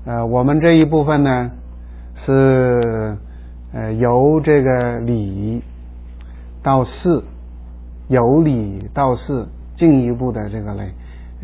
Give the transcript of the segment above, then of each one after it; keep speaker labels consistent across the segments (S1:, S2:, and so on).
S1: 我们这一部分呢是由这个理到事，由理到事，进一步的这个呢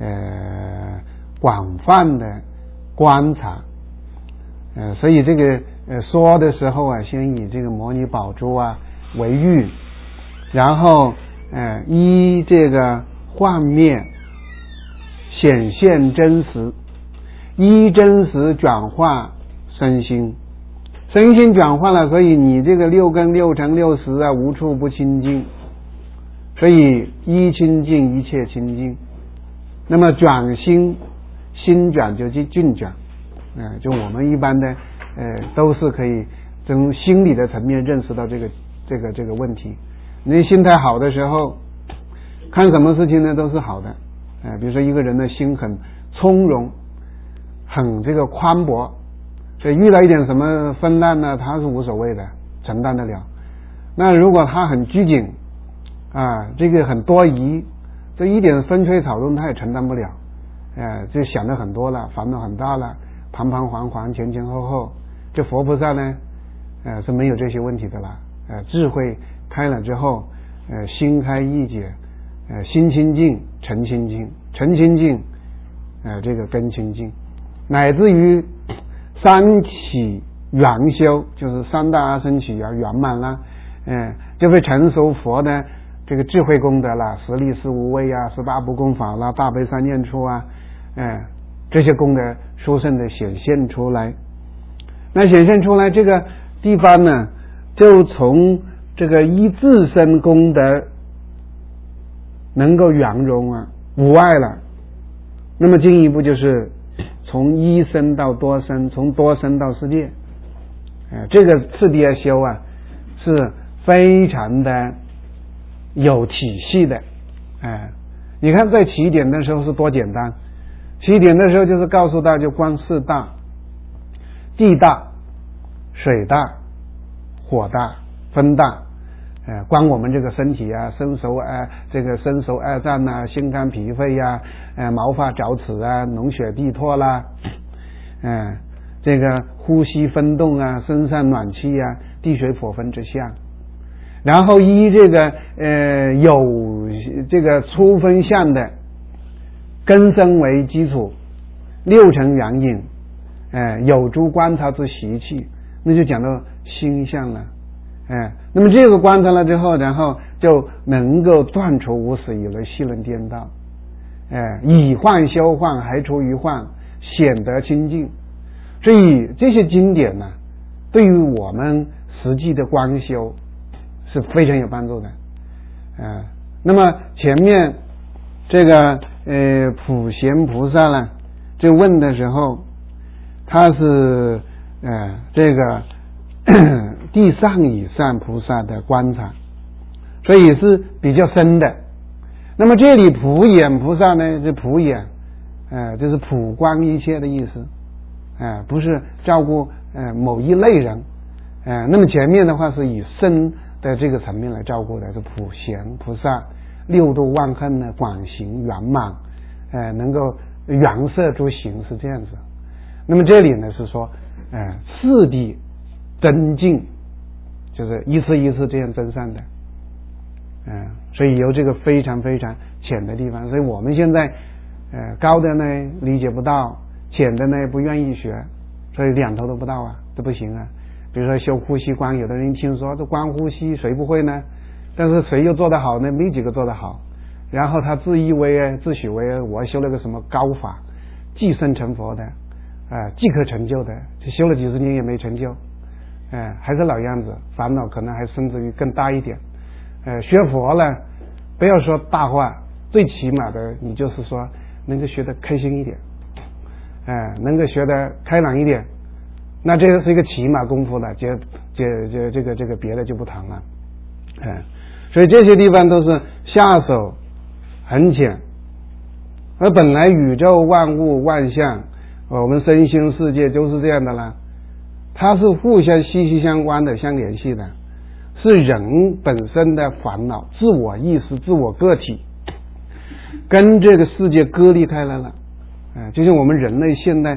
S1: 广泛的观察。所以这个说的时候啊，先以这个摩尼宝珠啊为喻，然后依这个幻灭显现真实，依真实转化身心，身心转化了，所以你这个六根六尘六识啊无处不清净，所以一清净一切清净。那么转心，心转就境转，就我们一般的都是可以从心理的层面认识到这个问题。你心态好的时候，看什么事情呢都是好的。比如说一个人的心很从容，很这个宽博，所以遇到一点什么纷乱呢，他是无所谓的，承担得了。那如果他很拘谨这个很多疑，这一点风吹草动他也承担不了，就想得很多了，烦恼很大了，彷徨惶惶，前前后后。这佛菩萨呢是没有这些问题的啦，智慧开了之后，心开意解，心清净尘清净，尘清净这个根清净，乃至于三起圆修，就是三大阿僧祇圆满了，就会成熟佛的这个智慧功德了，十力十无畏啊，18不共法啦，大悲三念处啊，这些功德殊胜的显现出来。那显现出来这个地方呢，就从这个依自身功德能够圆融无碍了。那么进一步就是从一生到多生，从多生到世界，这个次第的修是非常的有体系的。你看在起点的时候是多简单，起点的时候就是告诉大家光四大，地大、水大、火大、风大，光我们这个身体身熟这个身熟二脏心肝脾肺毛发脚齿脓血地唾啦，这个呼吸分动身上暖气地水火风之相。然后依这个有这个出分相的根生为基础，六尘缘影，有诸观察之习气，那就讲到心相了。那么这个观察了之后，然后就能够断除无始以来戏论颠倒，以幻修幻，还除于幻，显得清净。所以这些经典呢，对于我们实际的观修是非常有帮助的。那么前面这个普贤菩萨呢，就问的时候，他是这个地上以上菩萨的观察，所以是比较深的。那么这里普眼菩萨呢，这普眼就是普观一切的意思，不是照顾某一类人。那么前面的话是以身的这个层面来照顾的，是普贤菩萨六度万恨呢广行圆满，能够圆摄诸行，是这样子。那么这里呢是说次第增进，就是一次一次这样增上的。所以有这个非常非常浅的地方，所以我们现在高的呢理解不到，浅的呢不愿意学，所以两头都不到这不行比如说修呼吸观，有的人听说这观呼吸谁不会呢？但是谁又做得好呢？没几个做得好。然后他自以为自诩为我修了个什么高法，即生成佛的即可成就的，就修了几十年也没成就，还是老样子，烦恼可能还甚至于更大一点。学佛了，不要说大话，最起码的你就是说能够学得开心一点，能够学得开朗一点，那这个是一个起码功夫了，这个别的就不谈了。所以这些地方都是下手很浅，而本来宇宙万物万象，我们身心世界就是这样的啦，它是互相息息相关的，相联系的，是人本身的烦恼、自我意识、自我个体跟这个世界割离开来了。就像我们人类现在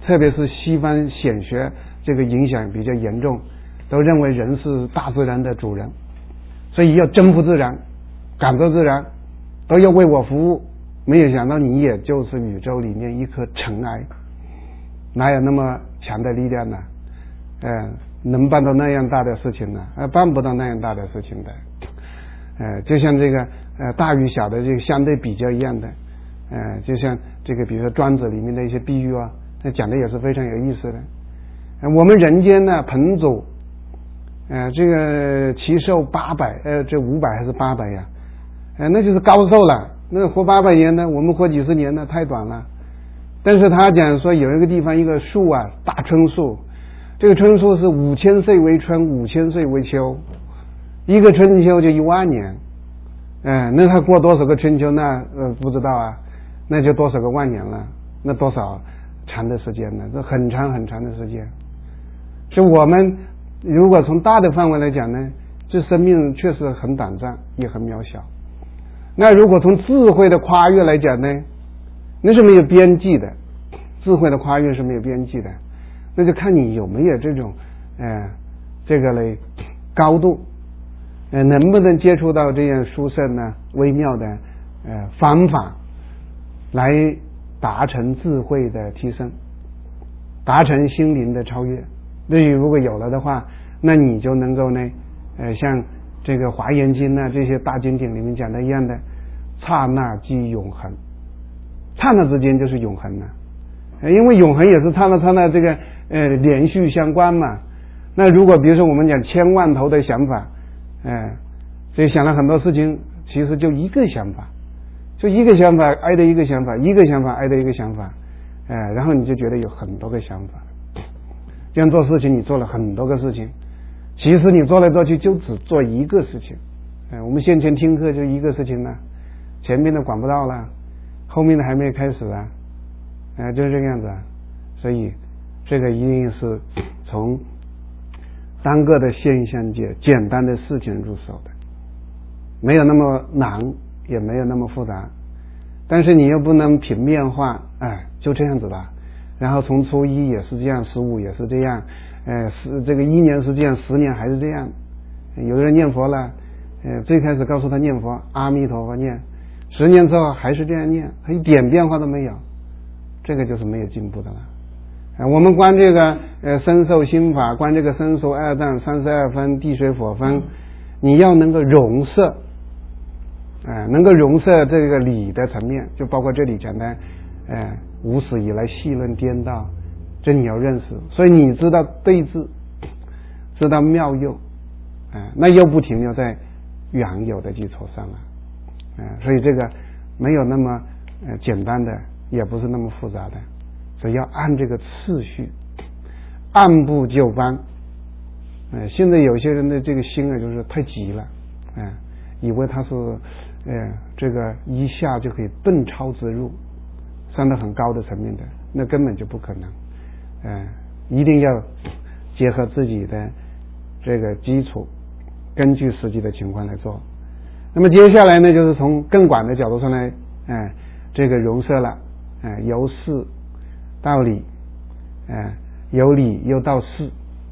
S1: 特别是西方显学这个影响比较严重，都认为人是大自然的主人，所以要征服自然，感受自然，都要为我服务。没有想到你也就是宇宙里面一颗尘埃，哪有那么强的力量呢？能办到那样大的事情呢？办不到那样大的事情的。就像这个大与小的这个相对比较一样的，就像这个比如说庄子里面的一些比喻啊，那讲的也是非常有意思的。我们人间呢，彭祖这个其寿800，这500还是800呀？那就是高寿了。那活800年呢，我们活几十年呢，太短了。但是他讲说有一个地方一个树啊，大椿树，这个椿树是5000岁为春，5000岁为秋，一个春秋就10000年。那他过多少个春秋那不知道啊，那就多少个万年了，那多少长的时间呢？这很长很长的时间。所以我们如果从大的范围来讲呢，这生命确实很短暂，也很渺小。那如果从智慧的跨越来讲呢，那是没有边际的，智慧的跨越是没有边际的，那就看你有没有这种这个嘞高度，能不能接触到这样殊胜呢微妙的方法，来达成智慧的提升，达成心灵的超越。那如果有了的话，那你就能够呢像这个华严经呢这些大经典里面讲的一样的，刹那即永恒，刹那之间就是永恒了。因为永恒也是刹那刹那这个连续相关嘛。那如果比如说我们讲千万头的想法，所以想了很多事情，其实就一个想法，就一个想法挨着一个想法，一个想法挨着一个想法，然后你就觉得有很多个想法。这样做事情你做了很多个事情，其实你做来做去就只做一个事情。我们先前听课就一个事情呢，前面的管不到了，后面的还没开始啊，就是这个样子啊。所以这个一定是从单个的现象界简单的事情入手的，没有那么难，也没有那么复杂，但是你又不能平面化，就这样子吧。然后从初1也是这样，15也是这样，这个1年是这样，10年还是这样。有的人念佛了，最开始告诉他念佛，阿弥陀佛念，10年之后还是这样念，他一点变化都没有，这个就是没有进步的了。我们观这个身受心法，观这个身受二障32分地水火风，你要能够容摄，能够容摄这个理的层面，就包括这里讲的无始以来细论颠倒，这你要认识。所以你知道对治，知道妙用，那又不停留在原有的基础上了，所以这个没有那么简单的，也不是那么复杂的，所以要按这个次序，按部就班。现在有些人的这个心就是太急了，以为他是这个一下就可以顿超直入，上到很高的层面的，那根本就不可能。一定要结合自己的这个基础，根据实际的情况来做。那么接下来呢，就是从更广的角度上来，这个容摄了，由事到理，由理又到事，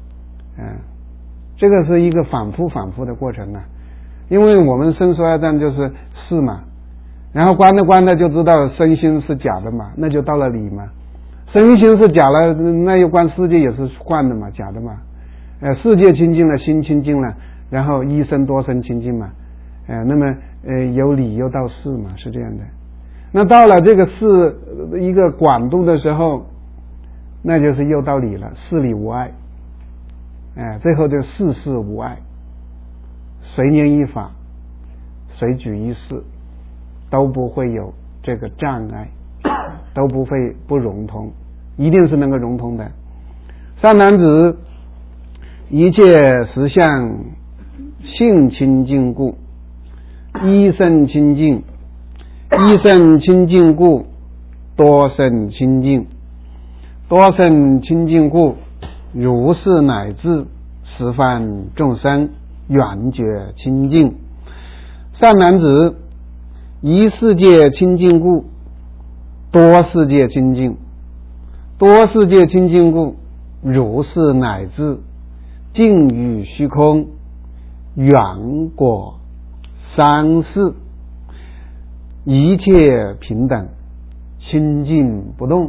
S1: 这个是一个反复的过程啊。因为我们身说二障就是事嘛，然后观着就知道身心是假的嘛，那就到了理嘛。身心是假了，那又观世界也是幻的嘛，假的嘛。世界清净了，心清净了，然后一生多生清净嘛。那么由理又到事嘛，是这样的。那到了这个事一个广度的时候，那就是又到理了，事理无碍。最后就事事无碍，随念一法，随举一事，都不会有这个障碍，都不会不融通，一定是能够融通的。三男子，一切实相性清净故，一生清净，一生清净故，多生清净，多生清净故，如是乃至十方众生圆觉清净。善男子，一世界清净故，多世界清净， 多世界清净故，如是乃至尽于虚空，远果三世，一切平等，清净不动。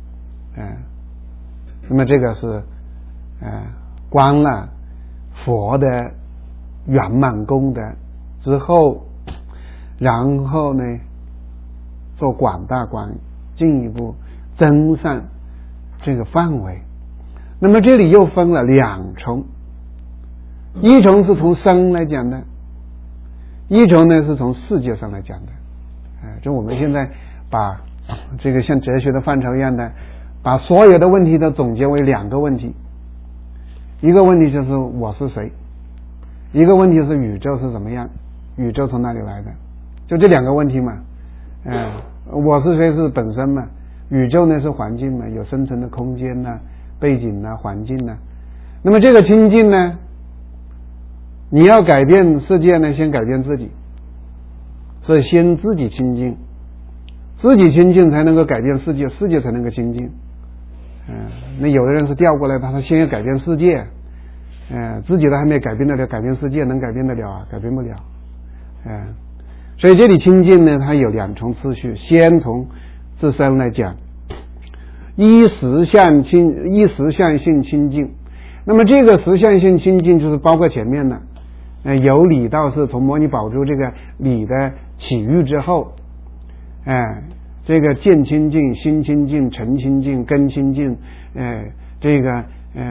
S1: 那么这个是观了佛的圆满功德之后，然后呢做广大观，进一步增上这个范围。那么这里又分了两重，一重是从生来讲的，一重呢是从世界上来讲的。就我们现在把这个像哲学的范畴一样的，把所有的问题都总结为两个问题，一个问题就是我是谁，一个问题是宇宙是怎么样，宇宙从哪里来的，就这两个问题嘛。我是谁是本身嘛，宇宙呢是环境嘛，有生存的空间啊、背景啊、环境啊。那么这个清净呢，你要改变世界呢，先改变自己，所以先自己清净，自己清净才能够改变世界，世界才能够清净。那有的人是调过来，他先要改变世界，自己都还没改变得了，改变世界能改变得了啊？改变不了。所以这里清净呢，它有两重次序，先从自身来讲，依实相性清净。那么这个实相性清净就是包括前面的，由理到事，从摩尼宝珠这个理的起欲之后，这个见清净、心清净、诚清净、根清净，这个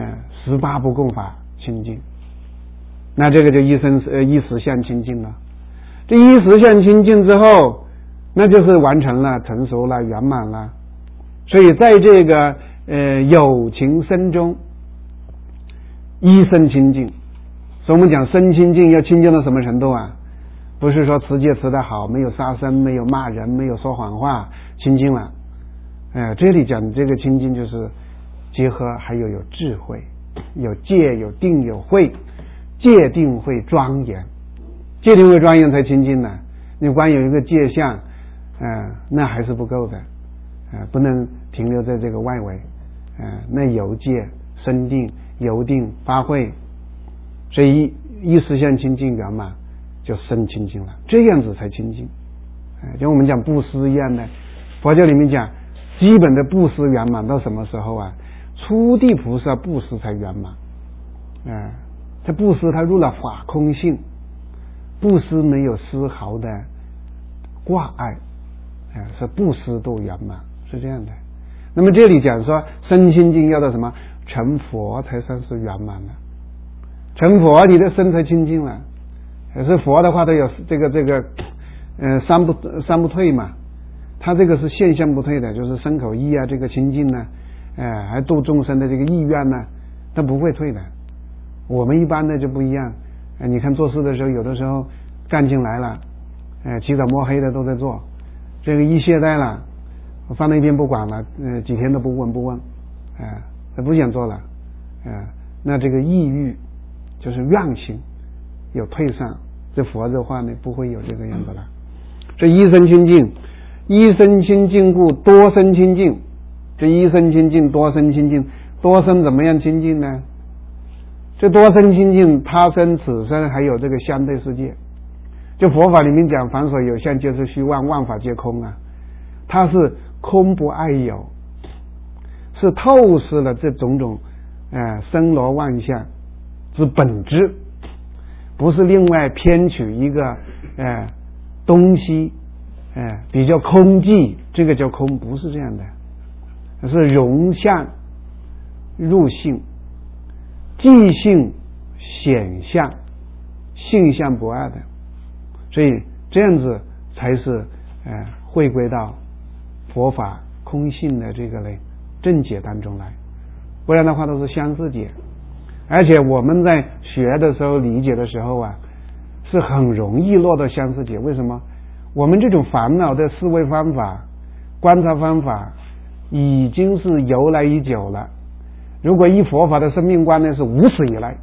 S1: 18不共法清净，那这个就依实相清净了。这依实相清净之后，那就是完成了、成熟了、圆满了。所以在这个有情身中，依身清净。所以我们讲身清净要清净到什么程度啊？不是说持戒持得好，没有杀生，没有骂人，没有说谎话，清净了。这里讲这个清净就是结合还有智慧，有戒、有定、有慧，戒定慧庄严，戒定慧庄严才清净呢。你光有一个戒相，那还是不够的，不能停留在这个外围。那有戒生定、有定发慧，所以依实相清净圆满，就身清净了，这样子才清净。就我们讲布施一样的，佛教里面讲基本的布施圆满到什么时候啊？初地菩萨布施才圆满。这布施他入了法空性，布施没有丝毫的挂碍，是布施都圆满，是这样的。那么这里讲说身清净要到什么？成佛才算是圆满了。成佛你的身才清净了。是佛的话都有这个三不退嘛，他这个是现象不退的，就是身口意啊，这个清净呢，还度众生的这个意愿呢，都不会退的。我们一般的就不一样，你看做事的时候，有的时候干劲来了，起早摸黑的都在做，这个一懈怠了，我放在一边不管了，几天都不问，不想做了，那这个意欲就是愿心有退上，这佛的话呢不会有这个样子了。这一身清净，一身清净故多身清净。这一身清净，多身清净，多身怎么样清净呢？这多身清净，他身、此身还有这个相对世界。就佛法里面讲，凡所有相，皆是虚妄，万法皆空啊。它是空不爱有，是透视了这种种森罗万象之本质。不是另外偏取一个东西比较空寂，这个叫空，不是这样的，是容相入性，即性显相，性相不二的，所以这样子才是回归到佛法空性的这个正解当中来，不然的话都是相似解。而且我们在学的时候理解的时候啊，是很容易落到相似解。为什么？我们这种烦恼的思维方法、观察方法已经是由来已久了。如果依佛法的生命观呢，是无始以来，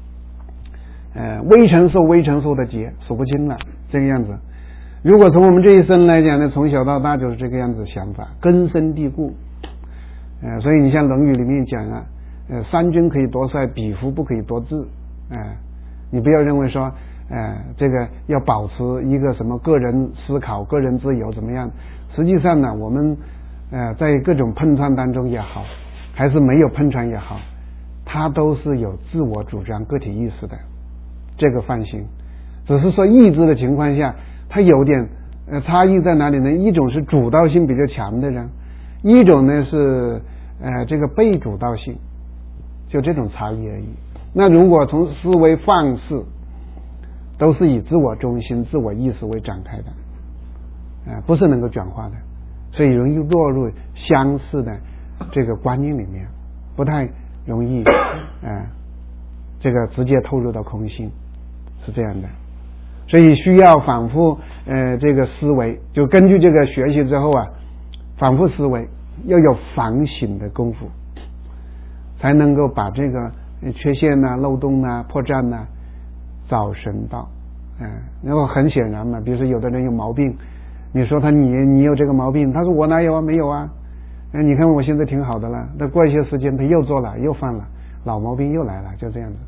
S1: 微尘受的劫数不清了，这个样子。如果从我们这一生来讲呢，从小到大就是这个样子想法，根深蒂固。 所以你像《论语》里面讲啊，三军可以夺帅，匹夫不可以夺志。你不要认为说，这个要保持一个什么个人思考、个人自由怎么样？实际上呢，我们在各种碰撞当中也好，还是没有碰撞也好，它都是有自我主张、个体意识的，这个放心。只是说意志的情况下，它有点差异在哪里呢？一种是主导性比较强的人，一种呢是这个被主导性，就这种差异而已。那如果从思维方式都是以自我中心、自我意识为展开的，不是能够转化的，所以容易落入相似的这个观念里面，不太容易这个直接透入到空性，是这样的。所以需要反复这个思维，就根据这个学习之后啊，反复思维，要有反省的功夫，才能够把这个缺陷啊、漏洞啊、破绽啊找寻到。然后很显然嘛，比如说有的人有毛病，你说你有这个毛病，他说我哪有啊，没有啊，你看我现在挺好的了，那过一些时间他又做了又犯了，老毛病又来了，就这样子。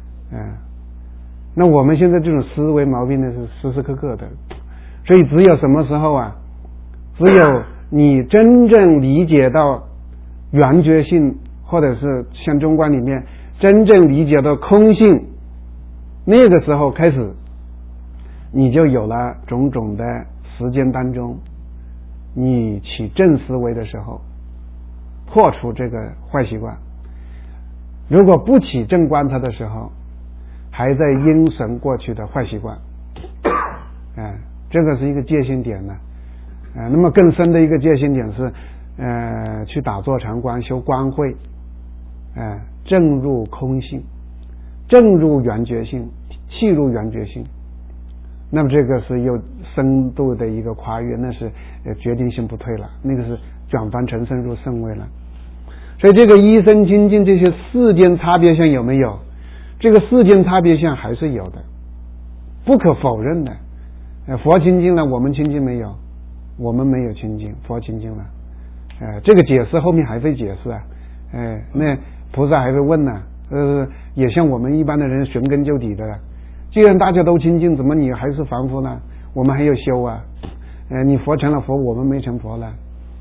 S1: 那我们现在这种思维毛病呢是时时刻刻的，所以只有什么时候啊，只有你真正理解到圆觉性，或者是像中观里面真正理解到空性，那个时候开始你就有了种种的时间当中，你起正思维的时候破除这个坏习惯，如果不起正观察的时候还在因神过去的坏习惯，这个是一个界限点呢。那么更深的一个界限点是去打坐禅观，修观慧，正入空性，正入圆觉性，契入圆觉性。那么这个是又深度的一个跨越，那是决定性不退了，那个是转凡成圣入圣位了。所以这个一生清净这些世间差别相有没有？这个世间差别相还是有的，不可否认的。佛清净了，我们清净没有？我们没有清净，佛清净了。这个解释后面还会解释啊。那菩萨还会问呢，也像我们一般的人寻根究底的。既然大家都清净，怎么你还是凡夫呢？我们还有修啊。你佛成了佛，我们没成佛了。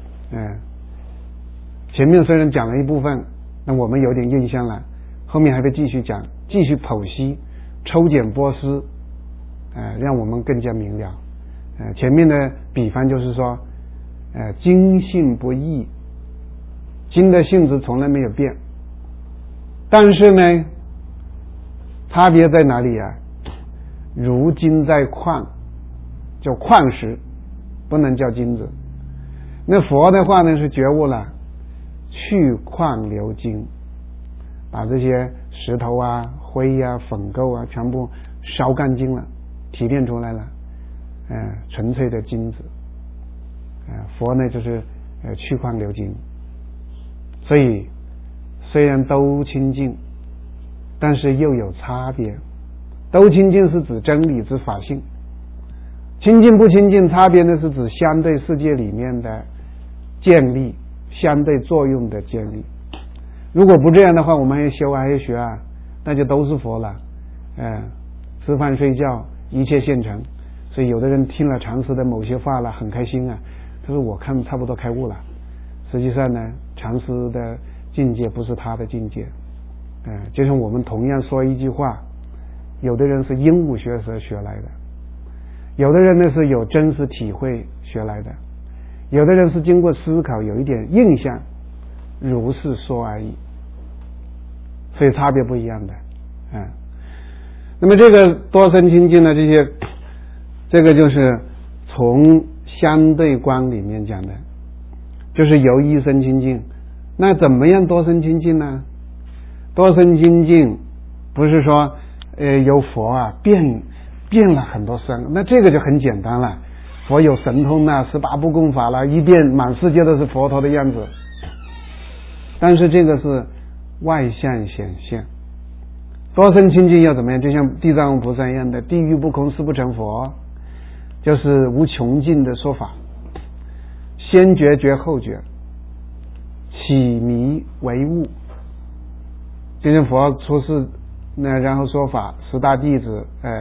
S1: 前面虽然讲了一部分，那我们有点印象了，后面还会继续讲，继续剖析，抽检剥丝，让我们更加明了。前面的比方就是说，经性不异，经的性质从来没有变，但是呢，差别在哪里啊？如金在矿，叫矿石，不能叫金子。那佛的话呢是觉悟了，去矿留金，把这些石头啊、灰啊、粉垢啊全部烧干净了，提炼出来了，纯粹的金子。佛呢就是去矿留金。所以虽然都清净，但是又有差别。都清净是指真理之法性，清净不清净差别呢是指相对世界里面的建立，相对作用的建立。如果不这样的话，我们还要修还要学啊，那就都是佛了。吃饭睡觉一切现成。所以有的人听了禅师的某些话了很开心啊，他说我看差不多开悟了。实际上呢，禅师的境界不是他的境界。就像我们同样说一句话，有的人是鹦鹉学舌学来的，有的人呢是有真实体会学来的，有的人是经过思考有一点印象，如是说而已，所以差别不一样的。那么这个多生清净呢，这个就是从相对观里面讲的，就是由一生清净。那怎么样多生清净呢？多生清净不是说由佛啊变了很多生，那这个就很简单了。佛有神通啊，18部共法啦，一变满世界都是佛陀的样子。但是这个是外相显现，多生清净要怎么样？就像地藏王菩萨一样的，地狱不空誓不成佛，就是无穷尽的说法，先觉觉后觉， 洗迷为悟。就是佛出世，然后说法，10大弟子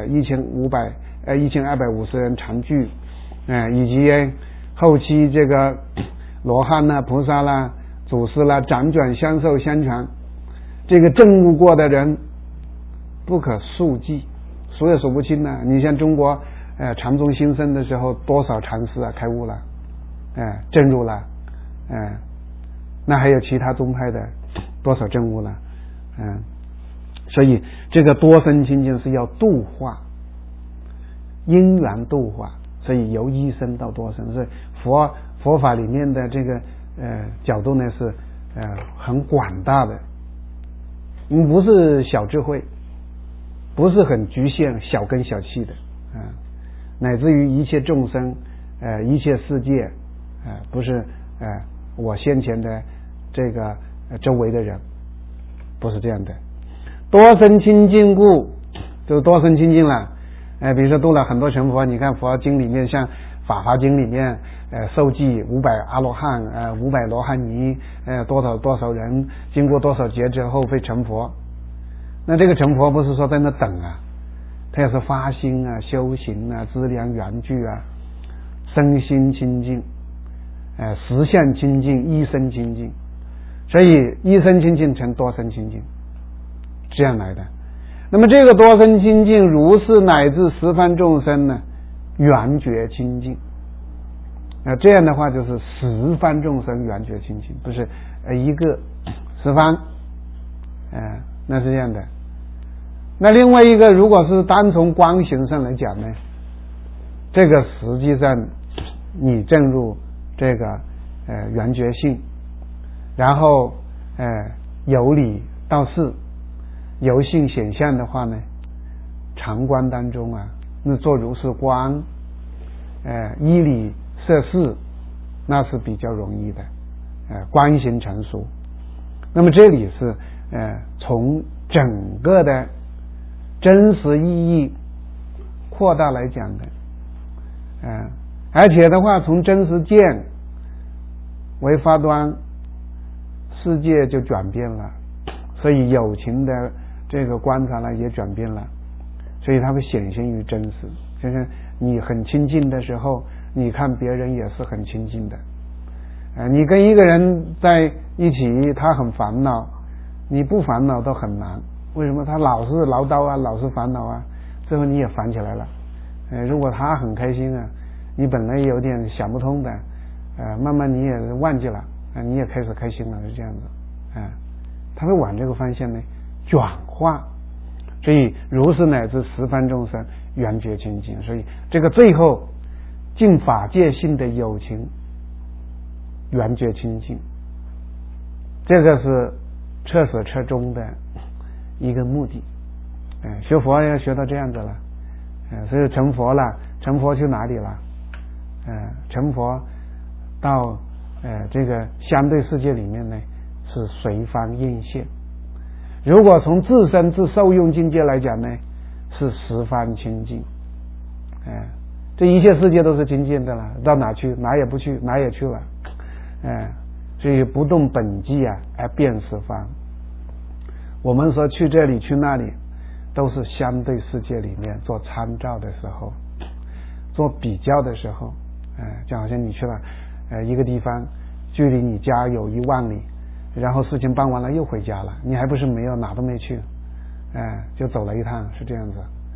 S1: 1250人常聚，以及后期这个罗汉啦、菩萨啦、祖师啦辗转相授相传，这个证悟过的人不可数计，数也数不清呢。你像中国禅宗兴盛的时候，多少禅师啊开悟了，证入了，那还有其他宗派的多少证悟了，所以这个多生清净是要度化，因缘度化，所以由一生到多生，所以佛法里面的这个角度呢是很广大的，不是小智慧，不是很局限小根小气的，乃至于一切众生一切世界不是我先前的这个周围的人，不是这样的。多生清净故，就多生清净了。比如说度了很多成佛，你看佛经里面，像法华经里面受记500阿罗汉，500罗汉尼，多少人经过多少劫之后会成佛。那这个成佛不是说在那等啊，他也是发心啊、修行啊、资粮缘具啊，身心清净，实相清净，一生清净，所以一生清净成多生清净，这样来的。那么这个多生清净，如是乃至十方众生呢，缘觉清净。那这样的话就是十方众生缘觉清净，不是一个十方，那是这样的。那另外一个，如果是单从光行上来讲呢，这个实际上你证入这个缘觉性，然后由理到事，由性显象的话呢，常观当中啊，那做如是观，依理摄事，那是比较容易的，观行成熟。那么这里是从整个的真实意义扩大来讲的，而且的话，从真实见为发端，世界就转变了，所以有情的这个观察呢也转变了，所以它会显现于真实。就是你很亲近的时候，你看别人也是很亲近的。你跟一个人在一起，他很烦恼，你不烦恼都很难。为什么？他老是唠叨啊，老是烦恼啊，最后你也烦起来了。如果他很开心啊，你本来有点想不通的，慢慢你也忘记了，你也开始开心了，是这样子。他会往这个方向呢转化，所以如是乃至十方众生缘觉清净。所以这个最后尽法界性的有情缘觉清净，这个是彻始彻终的一个目的。学佛要学到这样子了，所以成佛了，成佛去哪里了？成佛到这个相对世界里面呢，是随方应现。如果从自身自受用境界来讲呢，是十方清净。这一切世界都是清净的了，到哪去？哪也不去，哪也去了。所以不动本际啊，而变十方。我们说去这里去那里，都是相对世界里面做参照的时候，做比较的时候，就好像你去了一个地方，距离你家有1万里，然后事情办完了又回家了，你还不是没有哪都没去，就走了一趟，是这样子。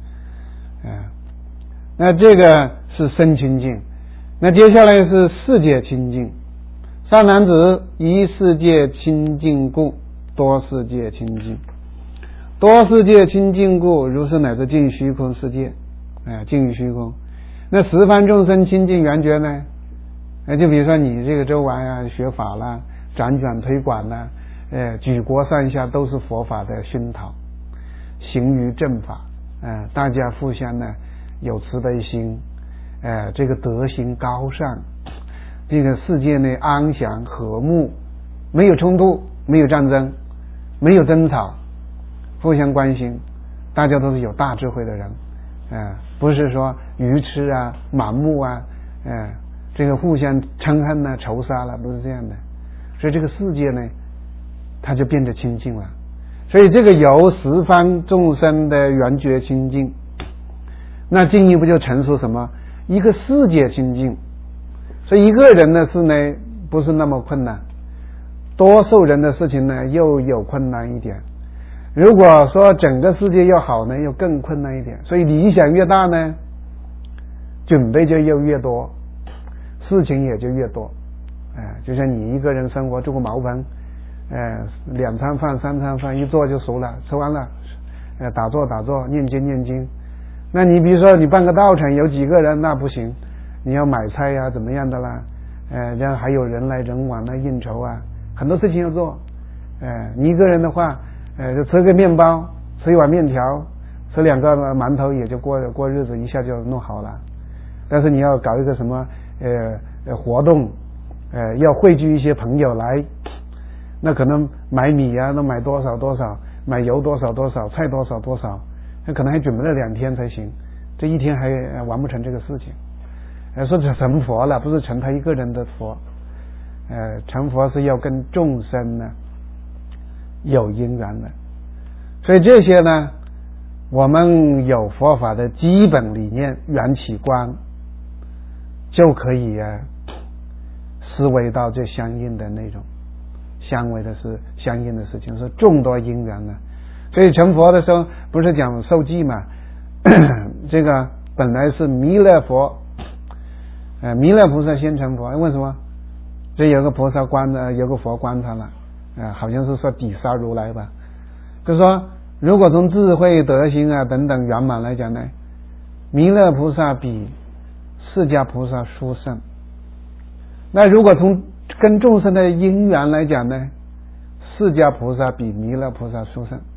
S1: 那这个是身清净。那接下来是世界清净。善男子，一世界清净故，多世界清净。多世界清净故，如是乃至尽虚空世界，尽于虚空。那十方众生清净缘觉呢？就比如说你这个周围啊，学法啦，辗转推广啦，举国上下都是佛法的熏陶，行于正法，大家互相呢有慈悲心，这个德行高尚，这个世界内安详和睦，没有冲突，没有战争，没有争吵，互相关心，大家都是有大智慧的人，不是说愚痴啊、盲目啊，这个互相嗔恨啊、仇杀了，不是这样的， 所以这个世界呢，它就变得清净了。所以这个由十方众生的缘觉清净，那进一步就陈述什么？一个世界清净。所以一个人的事呢，不是那么困难，多数人的事情呢，又有困难一点。如果说整个世界要好呢，又更困难一点。所以理想越大呢，准备就又越多，事情也就越多。就像你一个人生活，住个茅棚，2餐饭3餐饭一做就熟了，吃完了打坐念经。那你比如说你办个道场有几个人，那不行，你要买菜呀怎么样的啦，然后还有人来人往的应酬啊，很多事情要做。你一个人的话就吃个面包，吃一碗面条，吃2个馒头也就过日子，一下就弄好了。但是你要搞一个什么活动，要汇聚一些朋友来，那可能买米啊都买多少，买油多少，菜多少，那可能还准备了2天才行，这1天还完不成这个事情。说成佛了，不是成他一个人的佛，成佛是要跟众生呢有因缘的。所以这些呢，我们有佛法的基本理念缘起观，就可以思维到这相应的那种相违的是相应的事情，是众多因缘呢。所以成佛的时候不是讲受记嘛，这个本来是弥勒佛，弥勒菩萨先成佛，为什么？这有个菩萨有个佛观他了，好像是说底沙如来吧，就是说如果从智慧德行啊等等圆满来讲呢，弥勒菩萨比释迦菩萨殊胜。那如果从跟众生的因缘来讲呢，释迦菩萨比弥勒菩萨殊胜。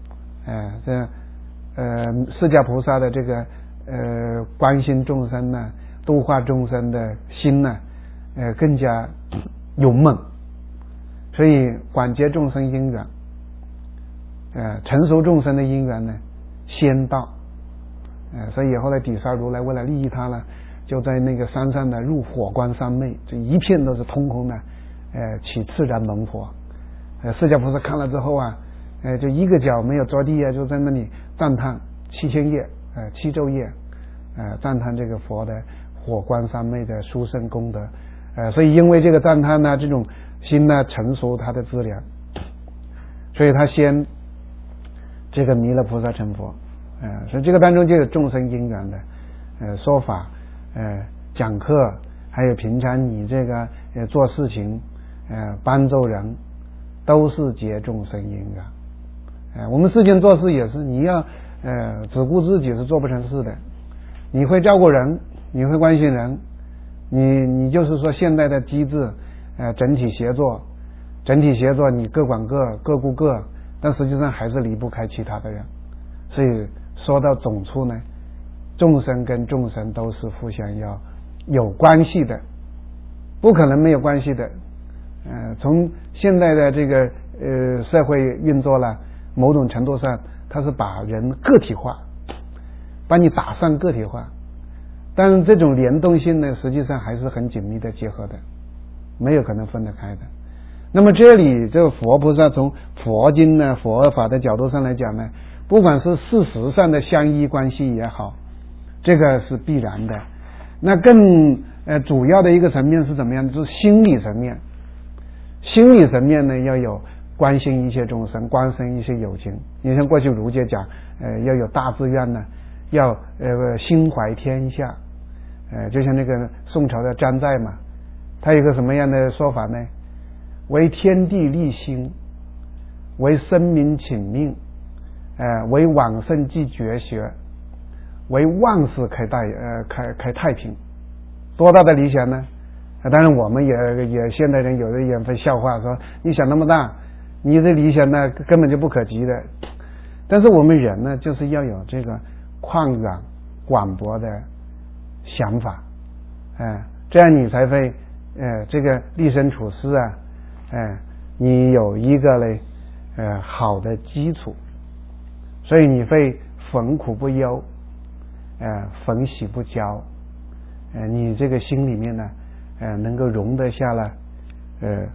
S1: 释迦菩萨的这个关心众生呢，度化众生的心呢，更加勇猛，所以广结众生因缘，成熟众生的因缘呢，先到。所以后来底沙如来为了利益他呢，就在那个山上呢入火光三昧，这一片都是通空的，起自然龙火。释迦菩萨看了之后啊，就一个脚没有着地啊，就在那里赞叹7000夜7昼夜，赞叹这个佛的火光三昧的殊胜功德。所以因为这个赞叹呢，这种心呢成熟他的资粮，所以他先这个弥勒菩萨成佛。所以这个当中就有众生因缘的说法，讲课，还有平常你这个做事情，帮助人，都是结众生因缘。我们事情做事也是，你要只顾自己是做不成事的。你会照顾人，你会关心人，你就是说现代的机制，整体协作，你各管各，各顾各，但实际上还是离不开其他的人。所以说到总处呢，众生跟众生都是互相要有关系的，不可能没有关系的。从现在的这个社会运作了，某种程度上它是把人个体化，把你打上个体化，但是这种联动性呢，实际上还是很紧密的结合的，没有可能分得开的。那么这里这个佛菩萨从佛经呢佛法的角度上来讲呢，不管是事实上的相依关系也好，这个是必然的。那更主要的一个层面是怎么样？就是心理层面。心理层面呢，要有关心一切众生，关生一些友情。你像过去儒家讲，要有大志愿呢，要心怀天下。就像那个宋朝的张载嘛，他有个什么样的说法呢？为天地立心，为生民请命，为往圣继绝学，为万世开太平。多大的理想呢？当然我们也现代人有的也会笑话说，你想那么大，你的理想呢根本就不可及的。但是我们人呢，就是要有这个宽远广博的想法，这样你才会这个立身处世啊，你有一个嘞好的基础，所以你会逢苦不忧，逢喜不骄，你这个心里面呢能够容得下了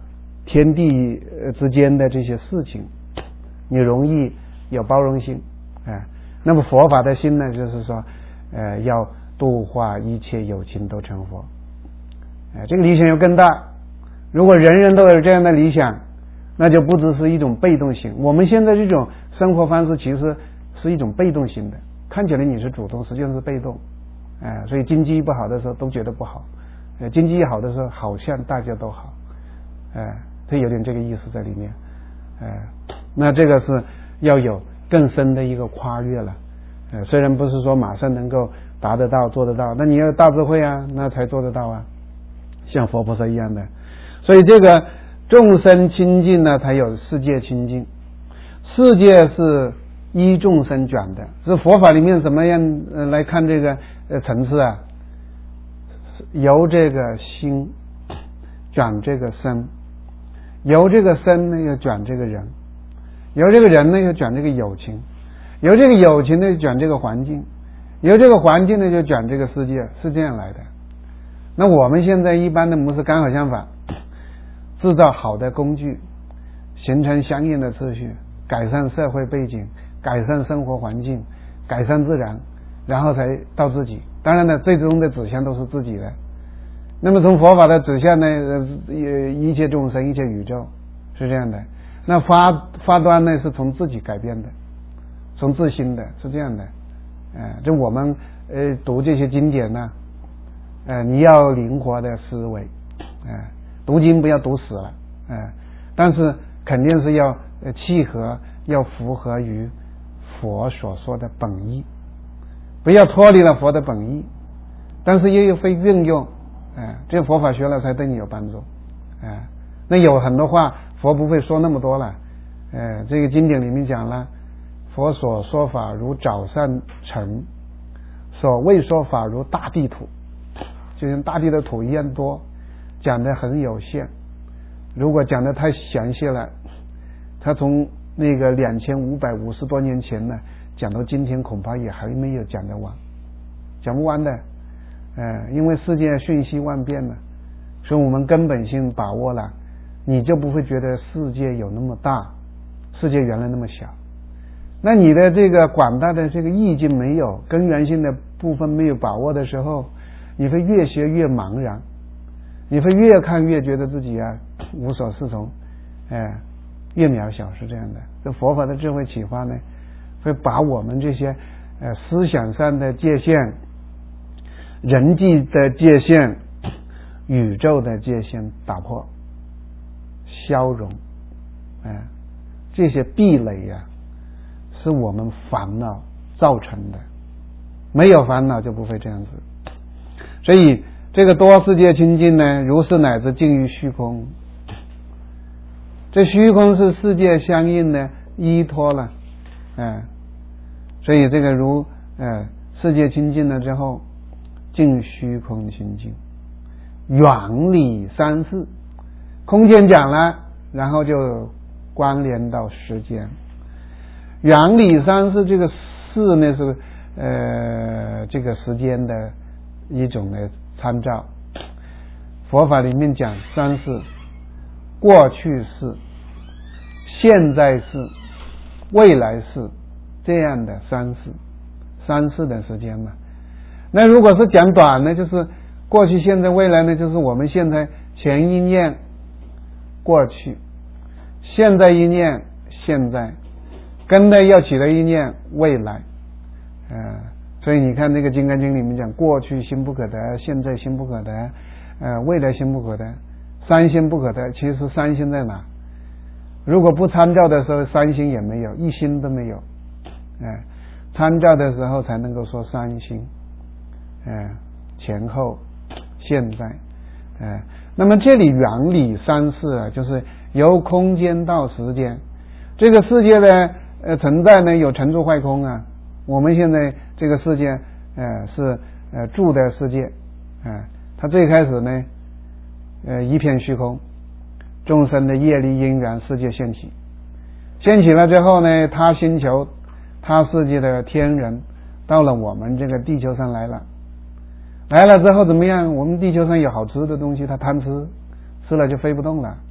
S1: 天地之间的这些事情，你容易有包容心，那么佛法的心呢，就是说，要度化一切有情都成佛，这个理想又更大。如果人人都有这样的理想，那就不只是一种被动型。我们现在这种生活方式其实是一种被动型的，看起来你是主动，实际上是被动。所以经济不好的时候都觉得不好，经济一好的时候好像大家都好，它有点这个意思在里面。那这个是要有更深的一个跨越了。虽然不是说马上能够达得到做得到，那你要大智慧啊，那才做得到啊，像佛菩萨一样的。所以这个众生清净呢，才有世界清净。世界是依众生转的，是佛法里面怎么样来看这个层次啊？由这个心转这个身，由这个身呢又转这个人，由这个人呢又转这个友情，由这个友情呢转这个环境，由这个环境呢就转这个世界，是这样来的。那我们现在一般的模式刚好相反，制造好的工具，形成相应的秩序，改善社会背景，改善生活环境，改善自然，然后才到自己。当然呢，最终的指向都是自己的。那么从佛法的指向呢，一切众生，一切宇宙，是这样的。那发端呢，是从自己改变的，从自心的，是这样的。就我们读这些经典呢，你要灵活的思维，读经不要读死了，但是肯定是要契合，要符合于佛所说的本意，不要脱离了佛的本意，但是又非运用，这个佛法学了才对你有帮助，那有很多话佛不会说那么多了，这个经典里面讲了，佛所说法如早上晨，所谓说法如大地土，就像大地的土一样多，讲的很有限。如果讲的太详细了，他从那个2550多年前呢讲到今天，恐怕也还没有讲得完，讲不完的。因为世界瞬息万变了，所以我们根本性把握了，你就不会觉得世界有那么大，世界原来那么小。那你的这个广大的这个意境没有，根源性的部分没有把握的时候，你会越学越茫然，你会越看越觉得自己无所适从，越渺小，是这样的。这佛法的智慧启发呢，会把我们这些思想上的界限、人际的界限、宇宙的界限打破、消融，这些壁垒是我们烦恼造成的，没有烦恼就不会这样子。所以这个多世界清净呢，如是乃至尽于虚空。这虚空是世界相应的依托了，所以这个如世界清净了之后，尽虚空清净，远离三世。空间讲了，然后就关联到时间。远离三世，这个世呢是这个时间的一种的参照。佛法里面讲三世，过去世、现在世、未来世，这样的三世的时间嘛。那如果是讲短呢，就是过去、现在、未来呢，就是我们现在前一念过去，现在一念现在，跟着要起的一念未来。所以你看那个《金刚经》里面讲，过去心不可得，现在心不可得，未来心不可得，三心不可得。其实三心在哪？如果不参照的时候，三心也没有，一心都没有。参照的时候才能够说三心。前后现在。那么这里远离三世就是由空间到时间。这个世界的存在呢，有成住坏空啊。我们现在这个世界是住的世界，它最开始呢一片虚空，众生的业力因缘世界现起了之后呢，他星球他世界的天人到了我们这个地球上来了之后怎么样？我们地球上有好吃的东西，他贪吃，吃了就飞不动了，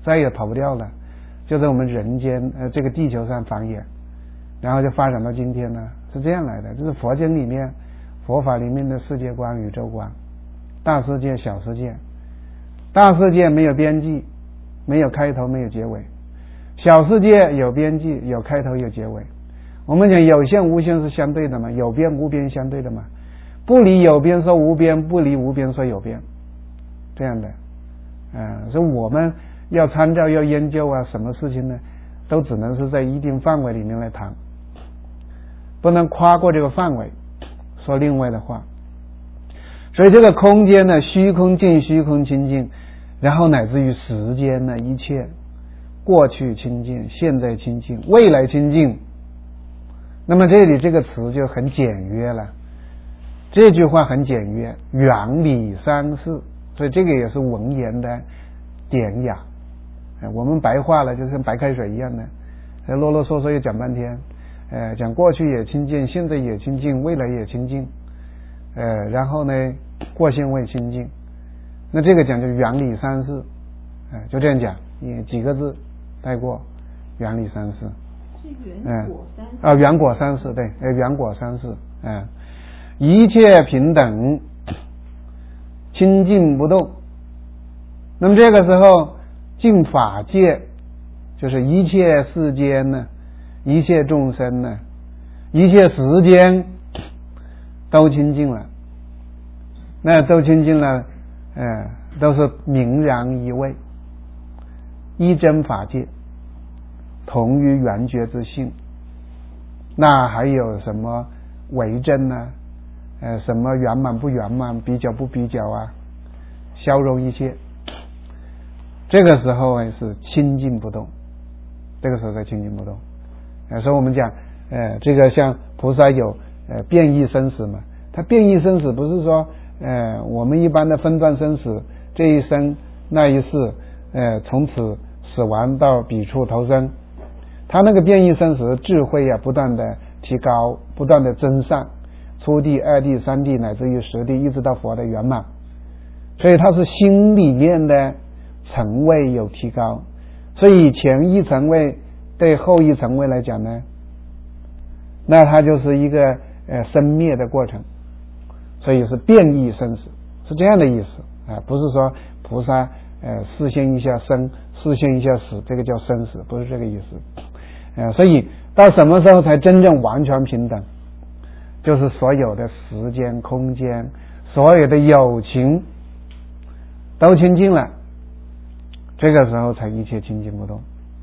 S1: 再也逃不掉了，就在我们人间这个地球上繁衍，然后就发展到今天呢，是这样来的。这是佛经里面佛法里面的世界观、宇宙观，大世界、小世界。大世界没有边际，没有开头，没有结尾；小世界有边际，有开头，有结尾。我们讲有限无限是相对的嘛，有边无边相对的嘛，不离有边说无边，不离无边说有边，这样的。所以我们要参照要研究啊，什么事情呢，都只能是在一定范围里面来谈，不能跨过这个范围说另外的话。所以这个空间呢，虚空净，虚空清净，然后乃至于时间呢，一切过去清净，现在清净，未来清净。那么这里这个词就很简约了，这句话很简约，原理三世，所以这个也是文言的典雅。我们白话了就像白开水一样的，啰啰嗦嗦也讲半天，讲过去也清净，现在也清净，未来也清净，然后呢过现未清净。那这个讲就是原理三世，就这样讲，几个字带过，原理三世。
S2: 是原果三世
S1: 原果三世，对，原果三世，一切平等，清净不动。那么这个时候净法界就是一切世间呢，一切众生呢，一切时间都清净了。那都清净了，都是明然一味，一真法界，同于圆觉之性。那还有什么为真呢？什么圆满不圆满，比较不比较啊？消融一切。这个时候是清净不动，这个时候才清净不动。所以我们讲，这个像菩萨有变异生死嘛，他变异生死不是说我们一般的分段生死，这一生那一世，从此死亡到彼处投生。他那个变异生死智慧啊，不断的提高，不断的增上，初地、二地、三地，乃至于十地，一直到佛的圆满。所以他是心里面的层位有提高，所以前一层位对后一层位来讲呢，那它就是一个生灭的过程，所以是变异生死，是这样的意思不是说菩萨示现一下生，示现一下死，这个叫生死，不是这个意思。所以到什么时候才真正完全平等？就是所有的时间、空间，所有的有情都清净了，这个时候才一切清净不动。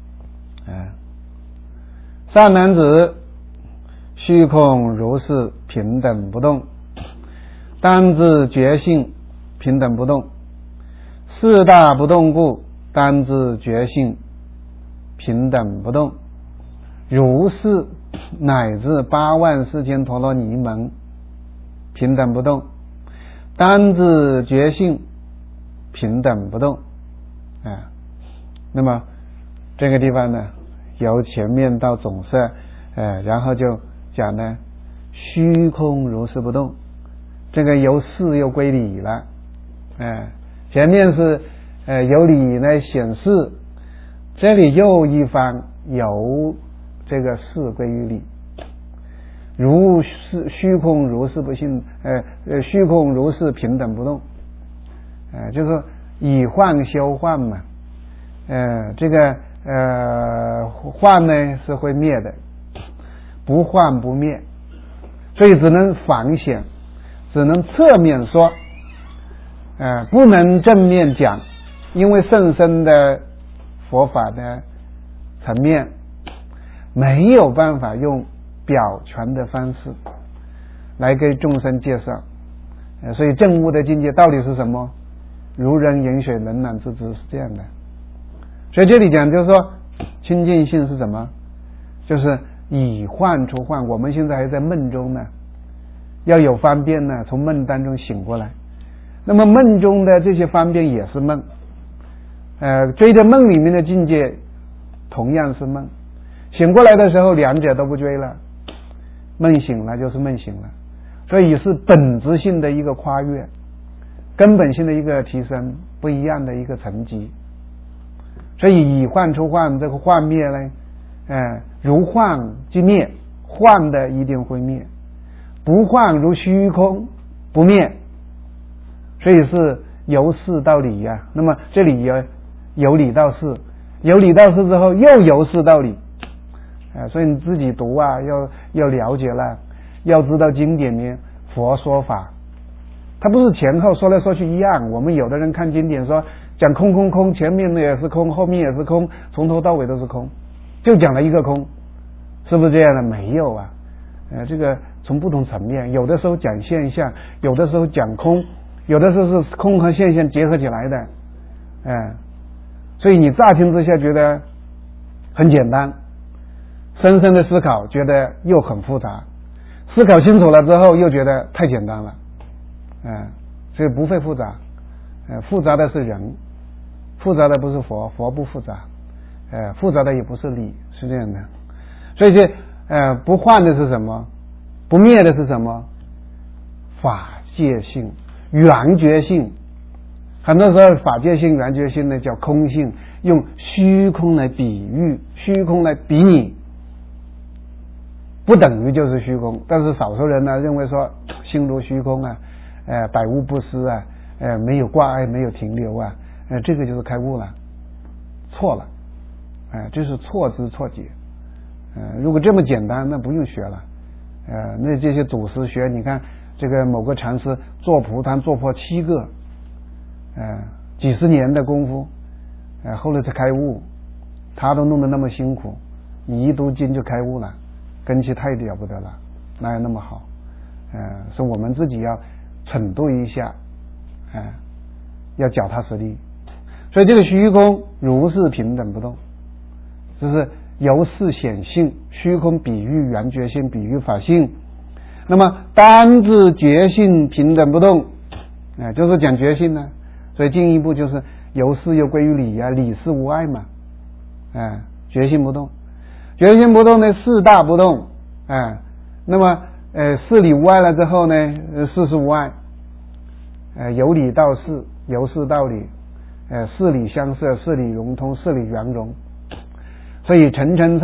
S1: 善男子，虚空如是平等不动，当知觉性平等不动，四大不动故，当知觉性平等不动。如是乃至84000陀罗尼门平等不动，当知觉性平等不动。那么这个地方呢，由前面到总摄，然后就讲呢，虚空如是不动，这个由事又归理了。前面是由理来显示，这里又一番由这个事归于理，如是虚空如是不性，虚空如是平等不动，就是以幻修幻嘛，这个幻呢是会灭的，不幻不灭，所以只能反显，只能侧面说，不能正面讲，因为甚深的佛法的层面没有办法用表全的方式来给众生介绍，所以证悟的境界到底是什么？如人饮水，冷暖自知，是这样的。所以这里讲就是说，清净性是什么？就是以幻出幻。我们现在还在梦中呢，要有方便呢，从梦当中醒过来。那么梦中的这些方便也是梦，追着梦里面的境界同样是梦。醒过来的时候，两者都不追了，梦醒了就是梦醒了，所以是本质性的一个跨越，根本性的一个提升，不一样的一个层级。 所以以幻出幻，这个幻灭呢，如幻即灭，幻的一定会灭，不幻如虚空不灭，所以是由事到理呀。那么这里由理到事，由理到事之后又由事到理，所以你自己读啊，要了解了，要知道经典里面佛说法，它不是前后说来说去一样。我们有的人看经典说讲空空空，前面的也是空，后面也是空，从头到尾都是空，就讲了一个空，是不是这样的？没有啊，这个从不同层面，有的时候讲现象，有的时候讲空，有的时候是空和现象结合起来的，所以你乍听之下觉得很简单，深深的思考觉得又很复杂，思考清楚了之后又觉得太简单了，所以不会复杂，复杂的是人，复杂的不是佛，佛不复杂，复杂的也不是理，是这样的。所以这不幻的是什么？不灭的是什么？法界性、圆觉性。很多时候法界性、圆觉性呢叫空性，用虚空来比喻，虚空来比拟，不等于就是虚空。但是少数人呢认为说心如虚空啊，百无不失啊，没有挂碍，没有停留啊，这个就是开悟了，错了，这是错知错解。如果这么简单，那不用学了。那这些祖师学，你看这个某个禅师做蒲团做破7个，几十年的功夫，后来才开悟，他都弄得那么辛苦，你一读经就开悟了，根基太了不得了，哪有那么好？所以我们自己要蠢度一下，要脚踏实地。所以这个虚空如是平等不动，就是由是显性，虚空比喻圆觉性，比喻法性。那么单自觉性平等不动，就是讲觉性呢。所以进一步就是由是又归于理啊，理是无碍嘛，觉性不动，觉性不动呢，四大不动，那么事理无碍了之后呢，事是无碍，由理到事，由事到理，事理相摄，事理融通，事理圆融。所以层层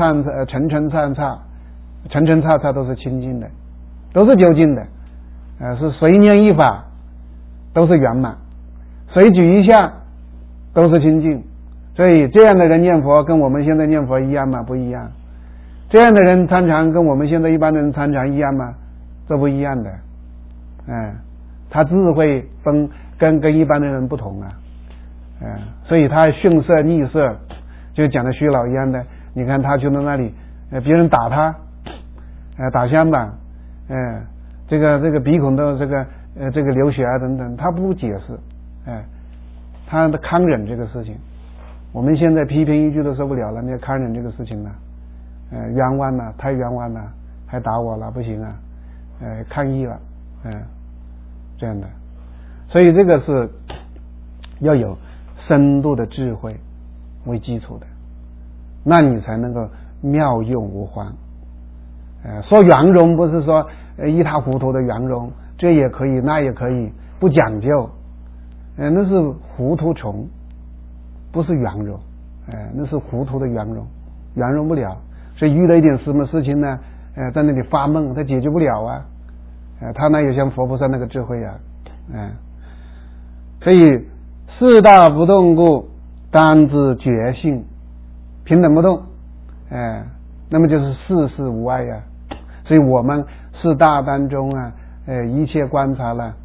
S1: 刹刹都是清净的，都是究竟的，是随念一法都是圆满，随举一下都是清净。所以这样的人念佛跟我们现在念佛一样吗？不一样。这样的人参禅跟我们现在一般的人参禅一样吗？这不一样的。他智慧跟一般的人不同啊。所以他逊色逆色，就讲的虚老一样的。你看他去到那里，别人打他，打香板，这个鼻孔都这个流血啊等等，他不解释，他的康忍这个事情，我们现在批评一句都受不了了，你要康忍这个事情呢，冤枉了，太冤枉了，还打我了，不行啊，抗议了，这样的，所以这个是要有深度的智慧为基础的，那你才能够妙用无欢。说圆融不是说一塌糊涂的圆融，这也可以那也可以，不讲究，那是糊涂虫，不是圆融，那是糊涂的圆融，圆融不了。所以遇到一点什么事情呢，在那里发梦，他解决不了啊，他哪有像佛菩萨那个智慧啊，所以四大不动故，单自觉性平等不动，那么就是事事无碍呀。所以我们四大当中啊，一切观察了，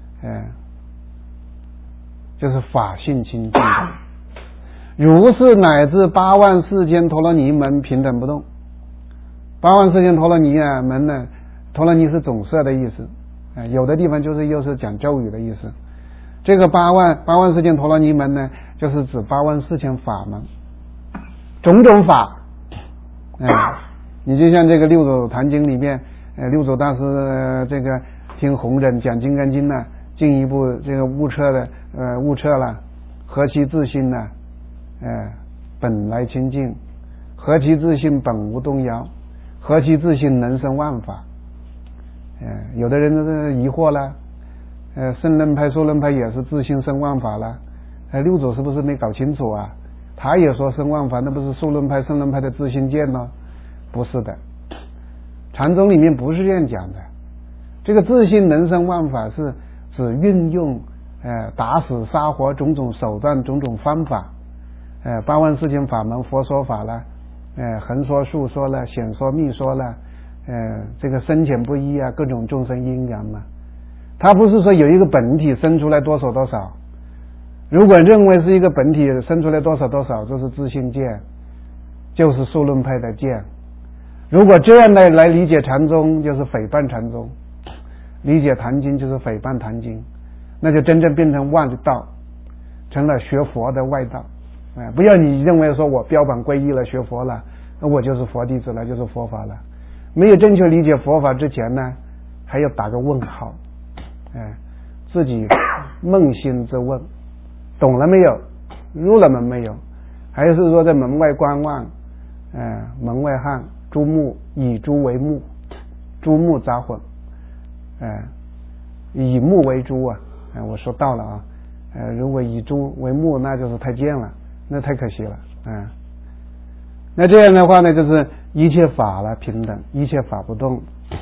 S1: 就是法性清净的。如是乃至8万4千陀罗尼门平等不动。8万4千陀罗尼啊门呢，陀罗尼是总摄的意思，有的地方就是又是讲咒语的意思。这个8万4千陀罗尼门呢，就是指8万4千法门，种种法。你就像这个六祖坛经里面，六祖大师这个听弘忍讲金刚经呢，进一步这个悟彻了，何其自信呢？本来清净，何其自信本无动摇，何其自信能生万法。有的人都疑惑了，圣人派、说人派也是自信生万法了，六祖是不是没搞清楚啊？ 他也说生万法，那不是数论派圣论派的自性见吗？不是的，禅宗里面不是这样讲的。这个自性能生万法是指运用打死杀活种种手段种种方法，8万4千法门佛说法了，横说竖说了，显说密说了，这个深浅不一啊，各种众生因缘嘛。他不是说有一个本体生出来多少多少，如果认为是一个本体生出来多少多少，就是自性见，就是数论派的见。如果这样来理解禅宗，就是诽谤禅宗；理解坛经就是诽谤坛经，那就真正变成外道，成了学佛的外道。不要你认为说我标榜皈依了学佛了，那我就是佛弟子了，就是佛法了。没有正确理解佛法之前呢，还要打个问号。自己扪心自问，懂了没有？入了门没有？还是说在门外观望？门外汉，诸目以诸为目，诸目杂混，以目为诸啊！我说到了啊，如果以诸为目，那就是太贱了，那太可惜了。那这样的话呢，就是一切法了平等，一切法不动，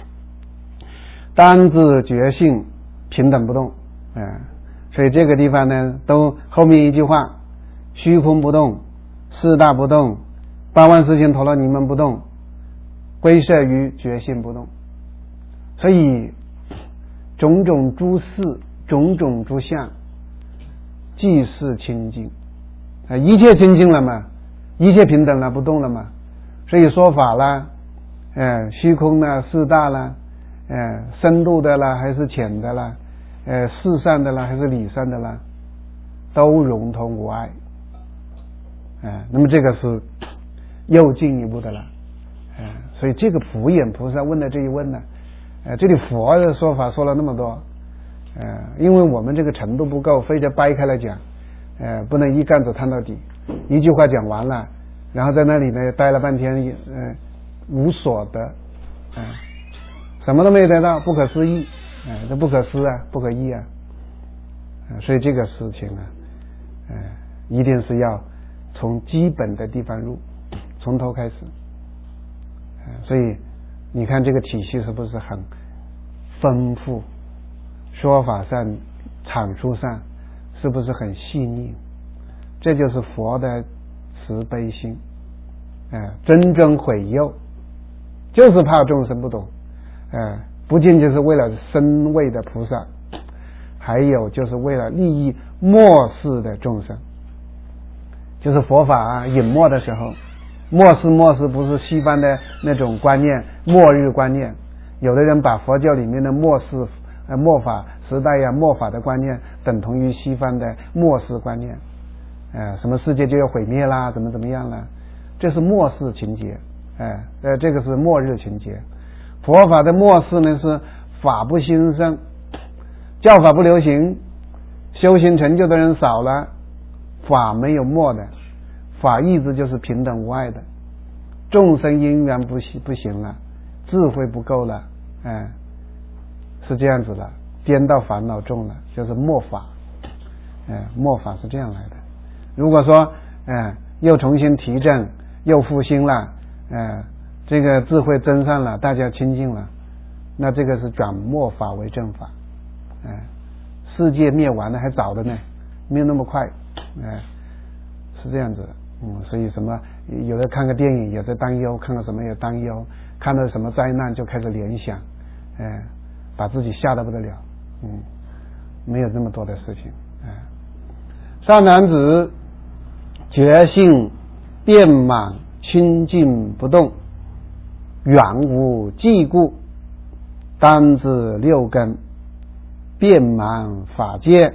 S1: 当自觉性平等不动。所以这个地方呢，都后面一句话，虚空不动，四大不动，8万4千陀罗尼门不动，归摄于觉性不动。所以种种诸事，种种诸相，即是清净，一切清净了嘛，一切平等了，不动了嘛。所以说法啦，虚空啦，四大啦，深度的啦还是浅的啦，事善的啦还是理善的啦，都融通无碍。那么这个是又进一步的了。所以这个普眼菩萨问的这一问呢，这里佛的说法说了那么多，因为我们这个程度不够，非得掰开来讲，不能一竿子摊到底，一句话讲完了，然后在那里呢待了半天，无所得，什么都没有得到，不可思议，这不可思啊，不可议啊，所以这个事情啊，一定是要从基本的地方入，从头开始。所以你看这个体系是不是很丰富，说法上阐述上是不是很细腻？这就是佛的慈悲心，谆谆诲诱，就是怕众生不懂，不仅仅是为了身位的菩萨，还有就是为了利益末世的众生。就是佛法隐没的时候，末世不是西方的那种观念，末日观念。有的人把佛教里面的末世末法时代呀，末法的观念等同于西方的末世观念，什么世界就要毁灭啦，怎么样啦，这是末世情节，这个是末日情节。佛法的末世呢是法不兴盛，教法不流行，修行成就的人少了，法没有末的，法一直就是平等无碍的，众生因缘不行了，智慧不够了，是这样子的，颠倒烦恼重了，就是末法，末法是这样来的。如果说又重新提振，又复兴了，这个智慧增上了，大家清净了，那这个是转末法为正法，世界灭亡的还早的呢，没有那么快，是这样子的。所以什么有的看个电影也在担忧，看到什么也担忧，看到什么灾难就开始联想，把自己吓得不得了，没有这么多的事情。善男子，觉性遍满清净不动，远无际故，当自六根遍满法界，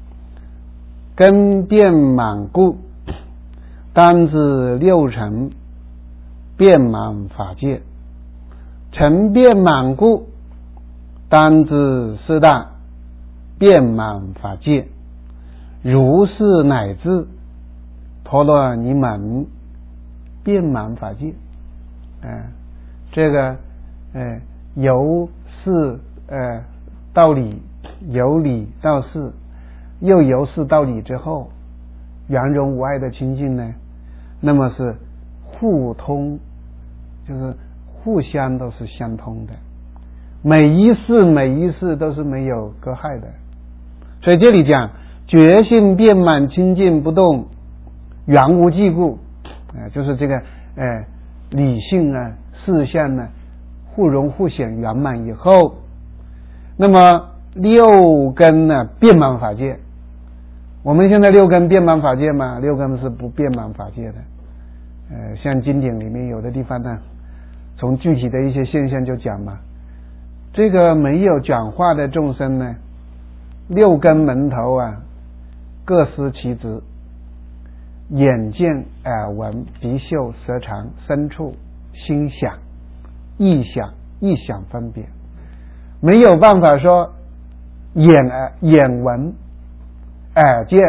S1: 根遍满故，当自六尘遍满法界，尘遍满故，当自四大遍满法界，如是乃至陀罗尼门遍满法界。这个由是到理，由理到事，又由事到理之后，圆融无碍的清净呢， 那么是互通，就是互相都是相通的，每一世都是没有隔阂的。所以这里讲觉性遍满清净不动，原无际故，就是这个理性啊事项呢互融互显圆满以后，那么六根呢遍满法界。我们现在六根遍满法界嘛，六根是不遍满法界的。像经典里面有的地方呢，从具体的一些现象就讲嘛，这个没有讲话的众生呢，六根门头啊各司其职，眼见耳闻鼻嗅舌尝身触心想意想分别，没有办法说眼闻耳见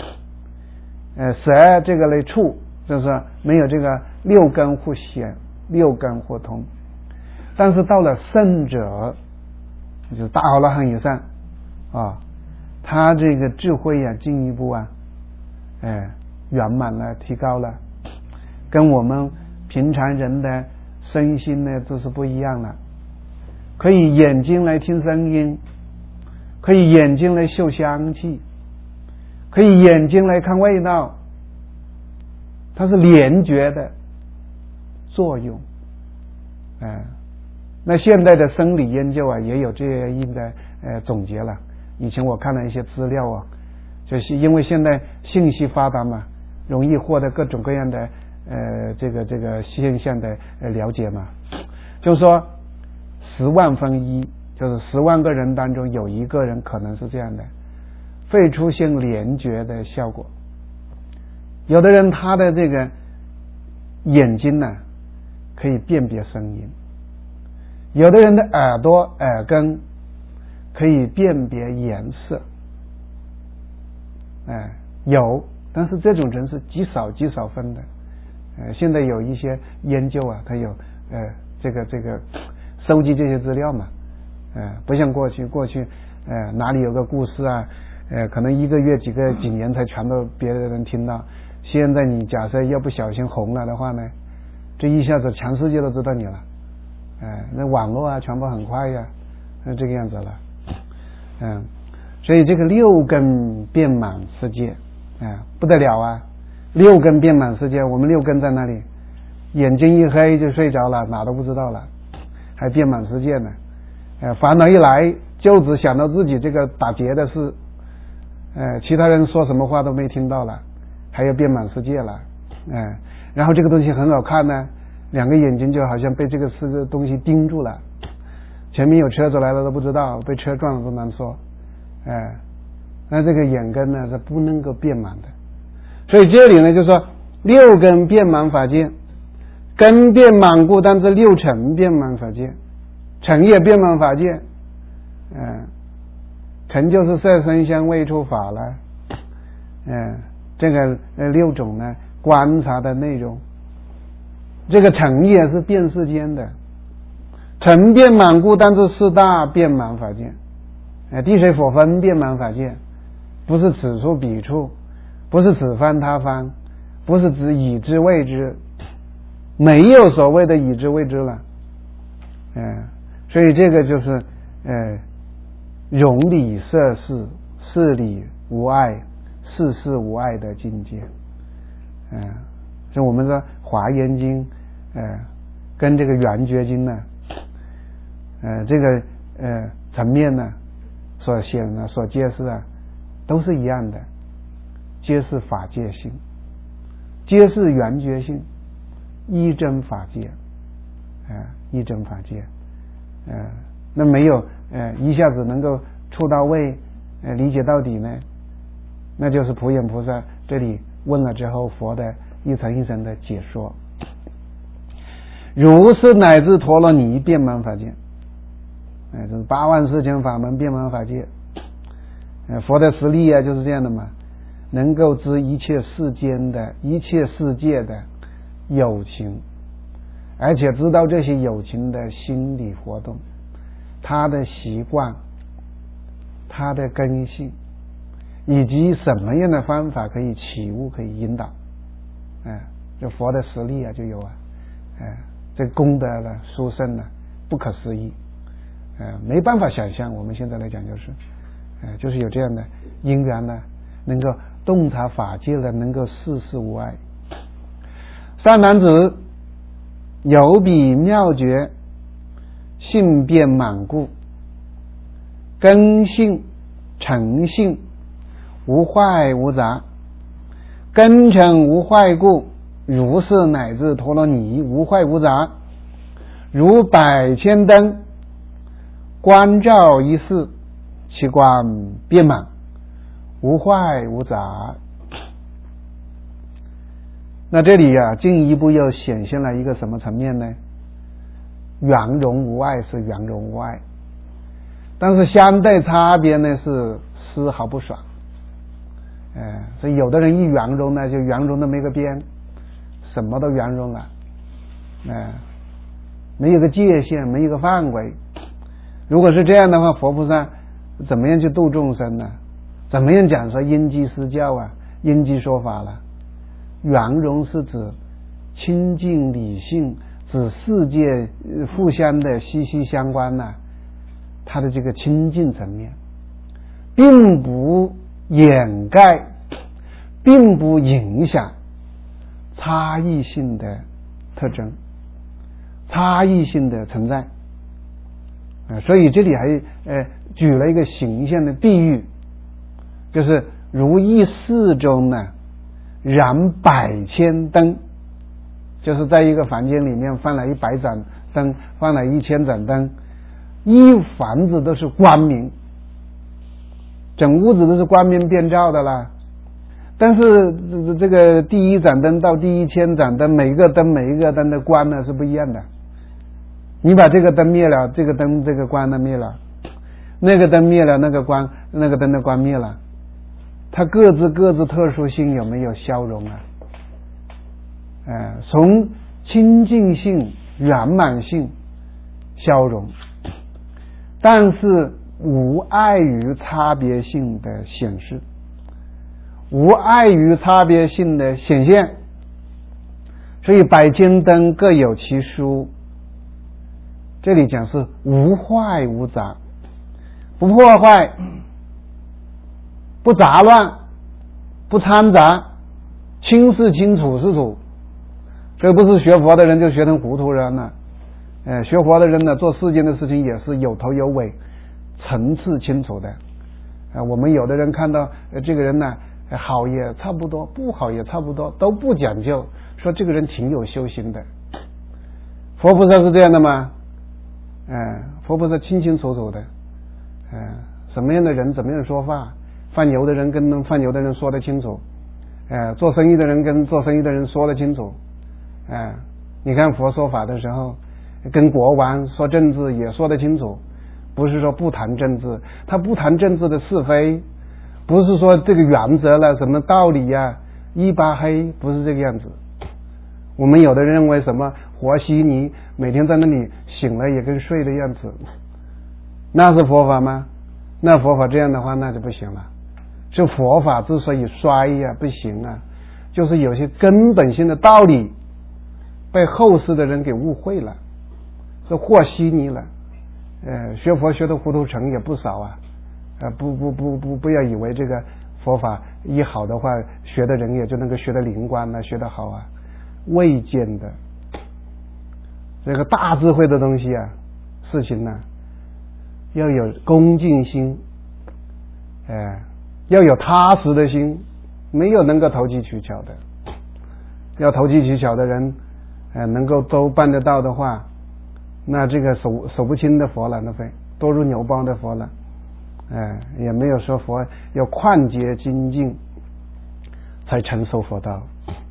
S1: 舌这个来触，就是没有这个六根互显六根互通。但是到了圣者，就是大阿罗汉以上啊，他这个智慧啊进一步啊圆满了提高了，跟我们平常人的身心呢就是不一样了，可以眼睛来听声音，可以眼睛来嗅香气，可以眼睛来看味道，它是联觉的作用。那现代的生理研究啊也有这样一个总结了。以前我看了一些资料啊，就是因为现在信息发达嘛，容易获得各种各样的这个现象的了解嘛。就是说10万分1，就是10万个人当中有1个人可能是这样的，会出现联觉的效果。有的人他的这个眼睛呢可以辨别声音，有的人的耳根可以辨别颜色，有，但是这种人是极少分的。现在有一些研究啊，他有这个收集这些资料嘛，不像过去哪里有个故事啊，可能1个月几年才传到别的人听到。现在你假设要不小心红了的话呢，这一下子全世界都知道你了。那网络啊传播很快呀，这个样子了。所以这个六根遍满世界不得了啊，六根遍满世界。我们六根在那里，眼睛一黑就睡着了，哪都不知道了，还遍满世界呢。烦恼一来就只想到自己这个打结的事，其他人说什么话都没听到了，还要遍满世界了。然后这个东西很好看呢，两个眼睛就好像被这个东西盯住了，前面有车子来了都不知道，被车撞了都难说。那这个眼根呢是不能够遍满的。所以这里呢就说六根遍满法界，根遍满故，但是六尘遍满法界，尘也遍满法界。尘就是色声香味触法了。这个六种呢观察的内容，这个尘也是遍世间的，尘遍满故，但是四大遍满法界。地水火风遍满法界，不是此处彼处，不是此方他方，不是指已知未知，没有所谓的已知未知了。所以这个就是容理摄事，事理无碍，事事无碍的境界。所以我们说华严经跟这个圆觉经呢这个层面呢所显呢所揭示都是一样的，皆是法界性，皆是圆觉性，一真法界。一真法界。那没有一下子能够触到位理解到底呢，那就是普眼菩萨这里问了之后佛的一层一层的解说。如是乃至陀罗尼遍满法界，这是8万4千法门遍满法界。佛的实力就是这样的嘛，能够知一切世界的有情，而且知道这些有情的心理活动，他的习惯，他的根性，以及什么样的方法可以起悟，可以引导。 这佛的实力啊就有啊，这功德的殊胜呢不可思议，没办法想象。我们现在来讲就是有这样的因缘呢，能够洞察法界了，能够事事无碍。善男子，有彼妙觉，性变满故，根性诚信，无坏无杂，根诚无坏故，如是乃至陀罗尼，无坏无杂，如百千灯，观照一世，其光遍满，无坏无杂。那这里啊，进一步又显现了一个什么层面呢？圆融无碍是圆融无碍，但是相对差别呢是丝毫不爽。所以有的人一圆融呢，就圆融的没个边，什么都圆融了，没有个界限，没有个范围。如果是这样的话，佛菩萨怎么样去度众生呢？怎么样讲说因机施教啊，因机说法了？圆融是指清净理性，指世界互相的息息相关呢，它的这个清净层面，并不掩盖，并不影响差异性的特征，差异性的存在。所以这里还举了一个形象的比喻，就是如一室中呢燃百千灯，就是在一个房间里面放了100盏灯，放了1000盏灯，一房子都是光明，整屋子都是光明遍照的啦。但是这个第一盏灯到第1000盏灯，每一个灯的光呢是不一样的。你把这个灯灭了，这个灯这个光呢灭了，那个灯灭了，那个灯的光灭了，它各自特殊性有没有消融啊？从清净性、圆满性消融，但是无碍于差别性的显示，无碍于差别性的显现。所以百千灯各有其殊，这里讲是无坏无杂，不破坏，不杂乱，不掺杂，清是清，楚是楚。这不是学佛的人就学成糊涂人了。学佛的人呢，做世间的事情也是有头有尾，层次清楚的。我们有的人看到这个人呢，好也差不多，不好也差不多，都不讲究，说这个人挺有修行的。佛菩萨是这样的吗？佛菩萨清清楚楚的。什么样的人怎么样说话，放牛的人跟放牛的人说得清楚，做生意的人跟做生意的人说得清楚。你看佛说法的时候，跟国王说政治也说得清楚，不是说不谈政治，他不谈政治的是非，不是说这个原则了什么道理呀，一巴黑，不是这个样子。我们有的人认为什么和稀泥，每天在那里醒了也跟睡的样子，那是佛法吗？那佛法这样的话那就不行了。这佛法之所以衰呀不行啊，就是有些根本性的道理被后世的人给误会了，是和稀泥了。学佛学的糊涂成也不少啊。不要以为这个佛法一好的话，学的人也就能够学得灵光啊，学得好啊，未见的。这个大智慧的东西啊，事情呢，要有恭敬心，要有踏实的心，没有能够投机取巧的。要投机取巧的人，能够都办得到的话，那这个数不清的佛了，那非多如牛包的佛了。也没有说佛要旷劫精进才成熟佛道。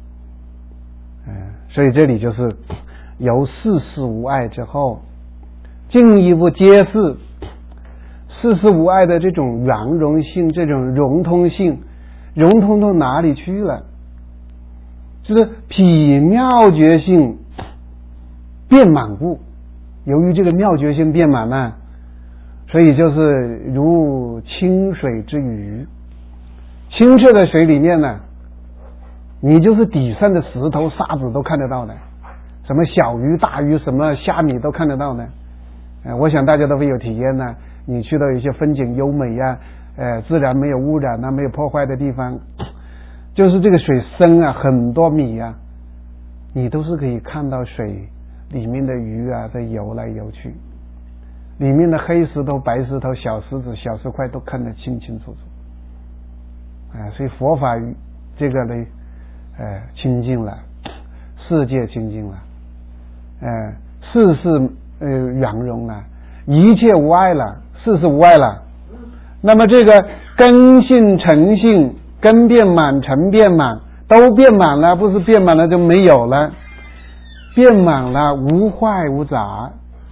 S1: 所以这里就是由事事无碍之后，进一步揭示事事无碍的这种圆融性，这种融通性，融通到哪里去了？就是彼妙觉性遍满故，由于这个妙觉性遍满呢，所以就是如清水之鱼，清澈的水里面呢， 你就是底上的石头沙子都看得到的，什么小鱼大鱼什么虾米都看得到的。我想大家都会有体验呢，你去到一些风景优美呀，自然没有污染啊，没有破坏的地方，就是这个水深啊很多米啊，你都是可以看到水里面的鱼啊在游来游去，里面的黑石头白石头小石子小石块都看得清清楚楚。所以佛法这个呢清净了，世界清净了，世事圆融了，一切无碍了，世事无碍了。那么这个根性成性，根变满成变满，都变满了，不是变满了就没有了，变满了，无坏无杂。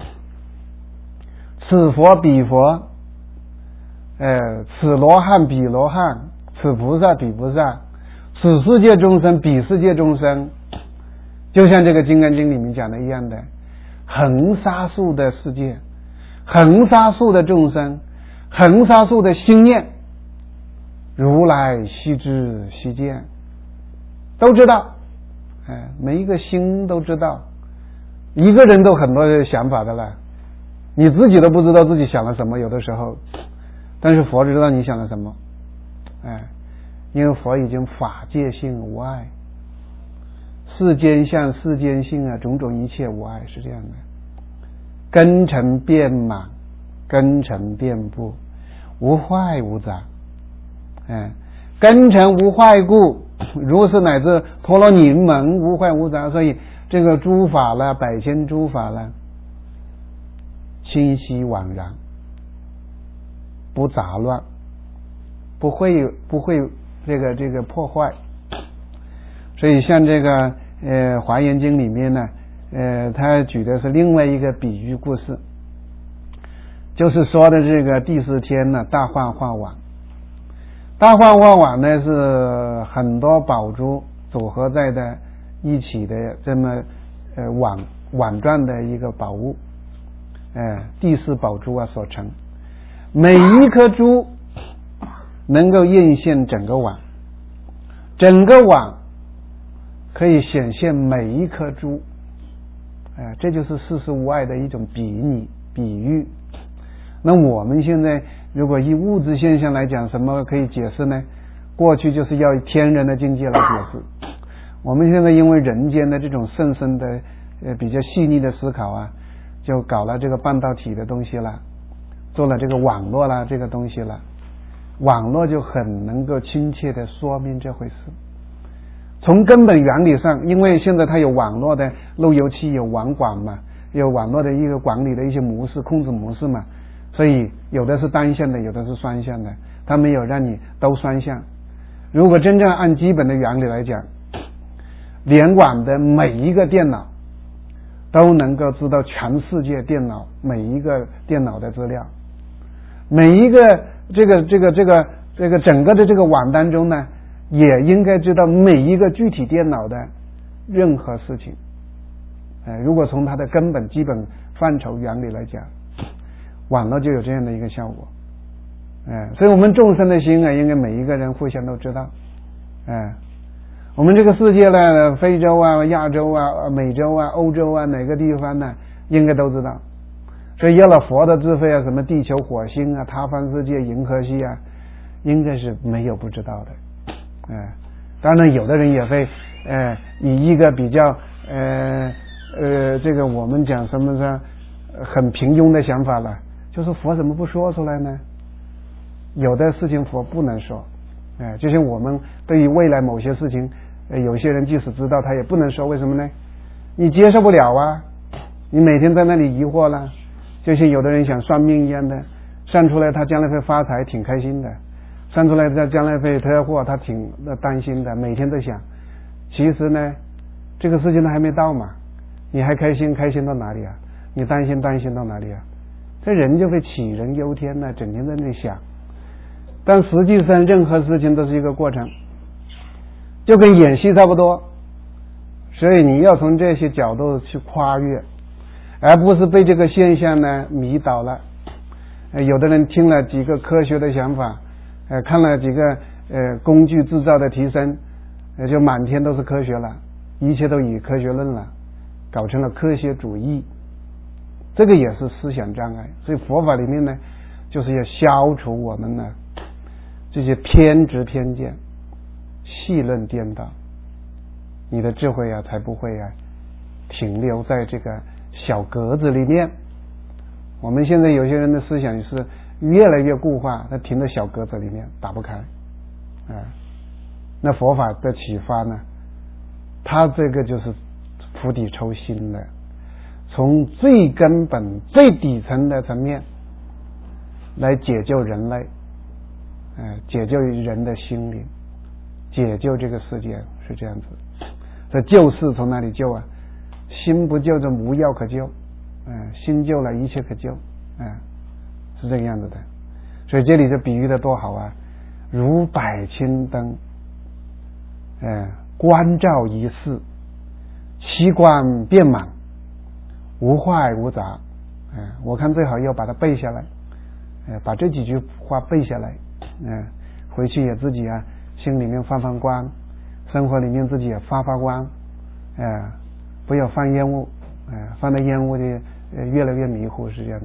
S1: 此佛彼佛，此罗汉彼罗汉，此菩萨彼菩萨，此世界众生彼世界众生，就像这个《金刚经》里面讲的一样的，恒沙数的世界，恒沙数的众生，恒沙数的心念，如来悉知悉见，都知道，每一个心都知道，一个人都很多想法的了，你自己都不知道自己想了什么，有的时候，但是佛知道你想了什么，因为佛已经法界性无碍，世间相世间性啊，种种一切无碍，是这样的。根尘遍满，根尘遍布，无坏无杂。根尘无坏故，如是乃至陀罗尼门无坏无杂。所以这个诸法了，百千诸法了，清晰惘然，不杂乱，不会这个破坏。所以像这个华严经里面呢，他举的是另外一个比喻故事，就是说的这个第四天呢，大幻化网。大幻化网呢是很多宝珠组合在的一起的这么网状的一个宝物，第四宝珠啊所成。每一颗珠能够映现整个网，整个网可以显现每一颗珠，这就是世事无碍的一种比喻。那我们现在如果以物质现象来讲，什么可以解释呢？过去就是要以天人的境界来解释，我们现在因为人间的这种甚深的比较细腻的思考啊，就搞了这个半导体的东西了，做了这个网络啦这个东西了，网络就很能够亲切的说明这回事。从根本原理上，因为现在它有网络的路由器，有网管嘛，有网络的一个管理的一些模式控制模式嘛，所以有的是单向的，有的是双向的，它没有让你都双向。如果真正按基本的原理来讲，联网的每一个电脑都能够知道全世界电脑每一个电脑的资料，每一个这个整个的这个网当中呢，也应该知道每一个具体电脑的任何事情。如果从它的根本基本范畴原理来讲，网络就有这样的一个效果。所以我们众生的心啊，应该每一个人互相都知道。我们这个世界呢，非洲啊、亚洲啊、美洲啊、欧洲啊，哪个地方呢，应该都知道。所以有了佛的智慧啊，什么地球、火星啊、他方世界、银河系啊，应该是没有不知道的。当然有的人也会以一个比较这个我们讲什么呢，很平庸的想法了，就是佛怎么不说出来呢？有的事情佛不能说，就像我们对于未来某些事情，有些人即使知道他也不能说，为什么呢？你接受不了啊，你每天在那里疑惑了，就像有的人想算命一样的，算出来他将来会发财挺开心的，算出来他将来会车祸他挺担心的，每天都想。其实呢，这个事情都还没到嘛，你还开心到哪里啊？你担心到哪里啊？这人就会杞人忧天呢，整天在那里想。但实际上任何事情都是一个过程，就跟演戏差不多，所以你要从这些角度去跨越，而不是被这个现象呢迷倒了。有的人听了几个科学的想法，看了几个工具制造的提升， 就满天都是科学了，一切都以科学论了，搞成了科学主义，这个也是思想障碍。所以佛法里面呢，就是要消除我们呢这些偏执偏见、戏论颠倒，你的智慧啊才不会啊停留在这个小格子里面。我们现在有些人的思想是越来越固化，他停在小格子里面打不开。那佛法的启发呢，它这个就是釜底抽薪的，从最根本最底层的层面来解救人类，解救人的心灵，解救这个世界，是这样子。这救世从哪里救啊？心不救就无药可救，心救了一切可救，是这个样子的。所以这里就比喻的多好啊，如百千灯，关照一世，其光遍满，无坏无杂。我看最好要把它背下来，把这几句话背下来，回去也自己啊心里面放放光，生活里面自己也发发光，不要放烟雾，放的烟雾就越来越迷糊，是这样子。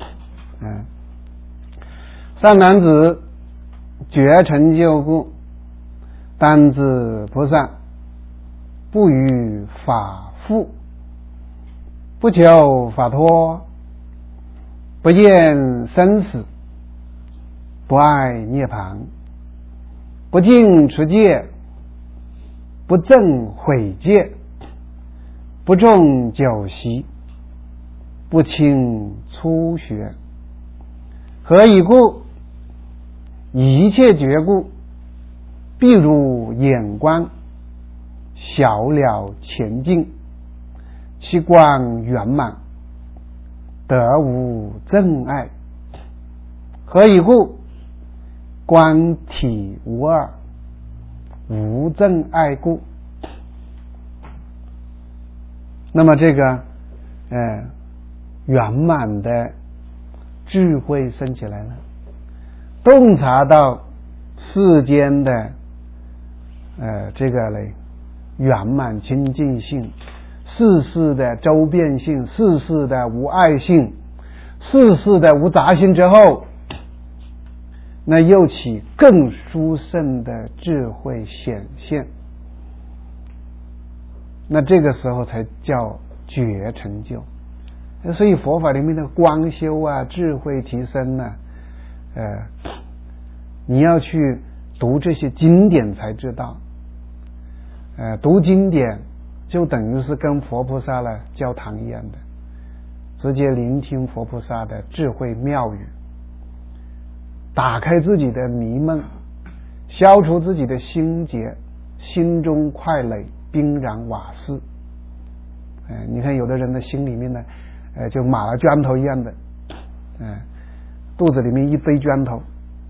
S1: 善男子，觉成就故，当知菩萨不与法复，不求法脱，不厌生死，不爱涅槃，不净持戒，不正毁戒，不重酒席，不轻初学。何以故？一切觉故，必如眼光，小了前进，其光圆满，得无正爱。何以故？观体无二，无正爱故。那么这个圆满的智慧升起来了，洞察到世间的这个嘞圆满清净性，世事的周遍性，世事的无碍性，世事的无杂性之后，那又起更殊胜的智慧显现，那这个时候才叫觉成就。所以佛法里面的光修啊，智慧提升啊，你要去读这些经典才知道。读经典就等于是跟佛菩萨呢交谈一样的，直接聆听佛菩萨的智慧妙语，打开自己的迷梦，消除自己的心结，心中快垒，冰然瓦肆。你看有的人的心里面呢就码了砖头一样的，肚子里面一堆砖头，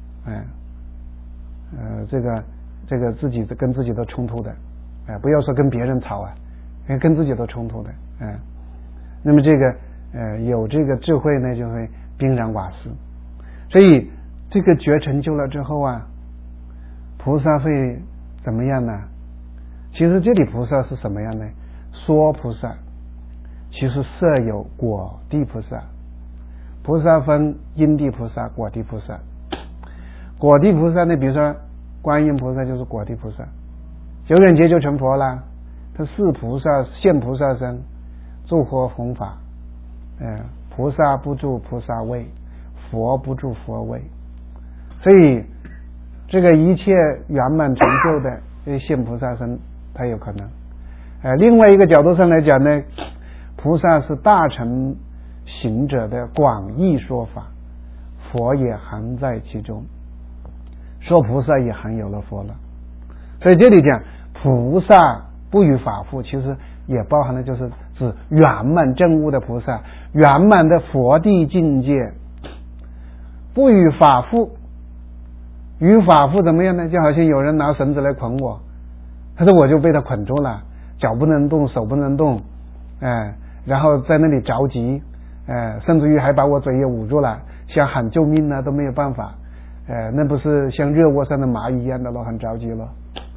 S1: 这个自己跟自己都冲突的，不要说跟别人吵啊，跟自己都冲突的，那么这个有这个智慧呢，就会冰然瓦肆。所以这个觉成就了之后啊，菩萨会怎么样呢？其实这里菩萨是什么样呢？说菩萨其实设有果地菩萨，菩萨分因地菩萨、果地菩萨。果地菩萨呢，比如说观音菩萨就是果地菩萨，久远劫就成佛了，他是菩萨现菩萨身，诸佛弘法，菩萨不住菩萨位，佛不住佛位，所以这个一切圆满成就的现菩萨身，他有可能。另外一个角度上来讲呢，菩萨是大乘行者的广义说法，佛也含在其中，说菩萨也含有了佛了。所以这里讲菩萨不与法复，其实也包含了就是指圆满证悟的菩萨，圆满的佛地境界，不与法复。与法复怎么样呢？就好像有人拿绳子来捆我，他说我就被他捆住了，脚不能动，手不能动，然后在那里着急，甚至于还把我嘴也捂住了，想喊救命呢都没有办法，那不是像热窝上的蚂蚁一样的咯，很着急了。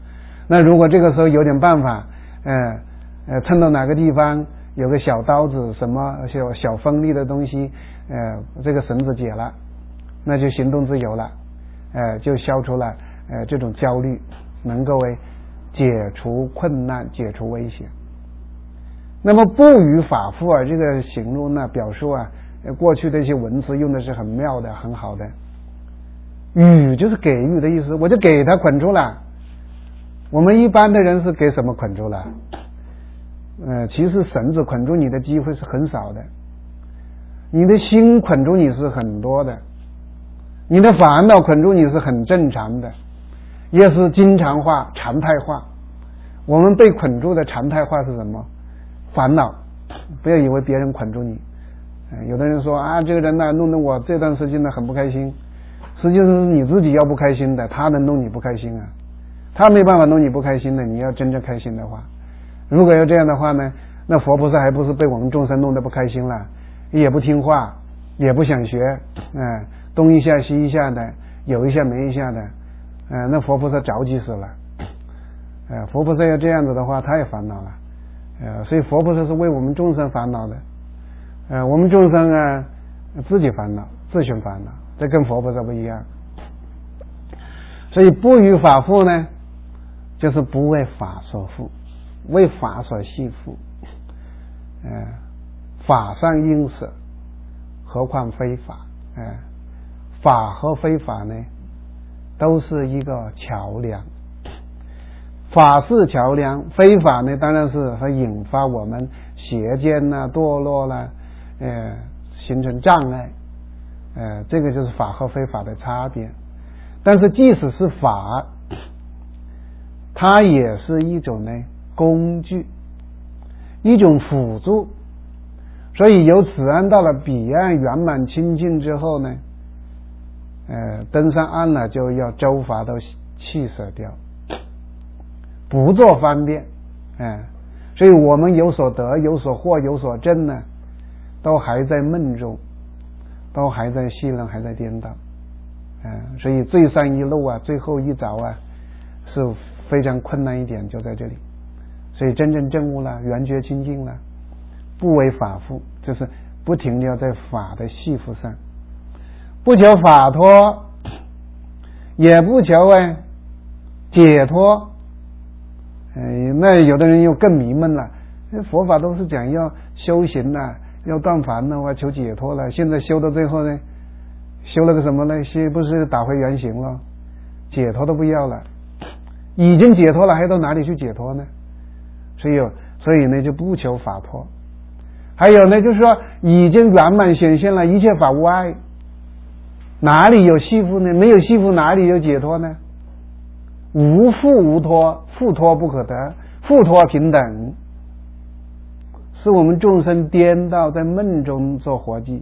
S1: 那如果这个时候有点办法，蹭到哪个地方有个小刀子，什么小锋利的东西，这个绳子解了，那就行动自由了，就消除了这种焦虑，能够解除困难，解除危险。那么不与法复啊，这个形容呢，表述啊，过去的一些文词用的是很妙的，很好的。予就是给予的意思，我就给他捆住了。我们一般的人是给什么捆住了？其实绳子捆住你的机会是很少的，你的心捆住你是很多的，你的烦恼捆住你是很正常的，也是经常化、常态化。我们被捆住的常态化是什么？烦恼。不要以为别人捆住你。有的人说啊，这个人呢弄得我这段时间呢很不开心，实际上是你自己要不开心的，他能弄你不开心啊？他没办法弄你不开心的，你要真正开心的话，如果要这样的话呢，那佛菩萨还不是被我们众生弄得不开心了，也不听话，也不想学，东一下西一下的，有一下没一下的，那佛菩萨着急死了。佛菩萨要这样子的话，他也烦恼了，所以佛菩萨是为我们众生烦恼的，我们众生啊自己烦恼，自寻烦恼，这跟佛菩萨不一样。所以不与法复呢，就是不为法所复，为法所系缚。法上应舍，何况非法？法和非法呢，都是一个桥梁。法是桥梁，非法呢，当然是会引发我们邪见啦、堕落啦，形成障碍。这个就是法和非法的差别。但是即使是法，它也是一种呢工具，一种辅助。所以由此岸到了彼岸圆满清净之后呢，登上岸了就要周法都弃舍掉，不做方便。所以我们有所得、有所获、有所证呢，都还在梦中，都还在戏论，还在颠倒。所以最上一路啊，最后一着啊，是非常困难一点，就在这里。所以真正证悟了，圆觉清净了，不为法复，就是不停留在法的系缚上，不求法脱，也不求解脱。那有的人又更迷闷了，佛法都是讲要修行了，要断烦了，我求解脱了，现在修到最后呢，修了个什么呢？不是打回原形了，解脱都不要了，已经解脱了，还到哪里去解脱呢？所以呢，就不求法脱。还有呢，就是说已经圆满显现了，一切法无碍，哪里有系缚呢？没有系缚，哪里有解脱呢？无复无脱，复脱不可得，复脱平等，是我们众生颠倒在梦中做活计。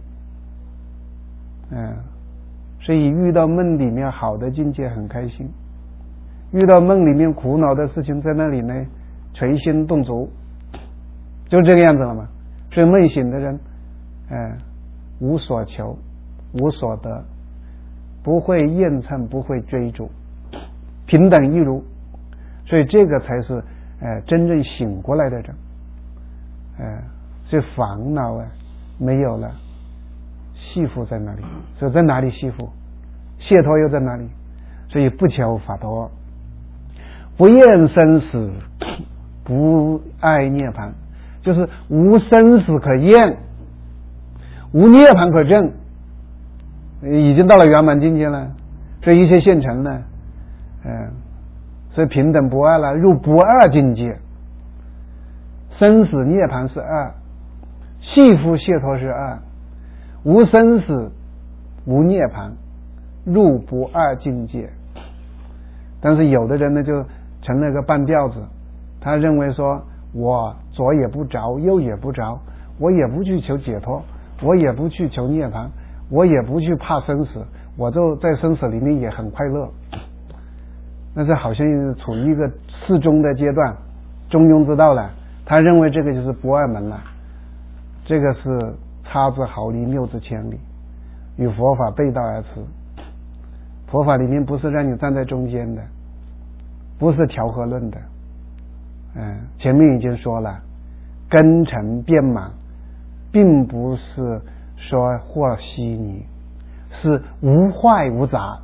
S1: 所以遇到梦里面好的境界很开心，遇到梦里面苦恼的事情，在那里呢捶心动足，就这个样子了嘛。所以梦醒的人无所求，无所得，不会厌憎，不会追逐，平等一如。所以这个才是真正醒过来的人。所以烦恼没有了，系缚在哪里？所以在哪里系缚？解脱又在哪里？所以不求法脱，不厌生死，不爱涅槃，就是无生死可厌，无涅槃可证，已经到了圆满境界了，所以一切现成了。所以平等不二了，入不二境界。生死涅槃是二，系缚解脱是二，无生死无涅槃，入不二境界。但是有的人呢，就成了个半吊子，他认为说我左也不着，右也不着，我也不去求解脱，我也不去求涅槃，我也不去怕生死，我就在生死里面也很快乐。那这好像处于一个适中的阶段，中庸之道了。他认为这个就是不二门了，这个是差之毫厘，谬之千里，与佛法背道而驰。佛法里面不是让你站在中间的， 不是调和论的。前面已经说了，根尘遍满，并不是说和稀泥，是无坏无杂。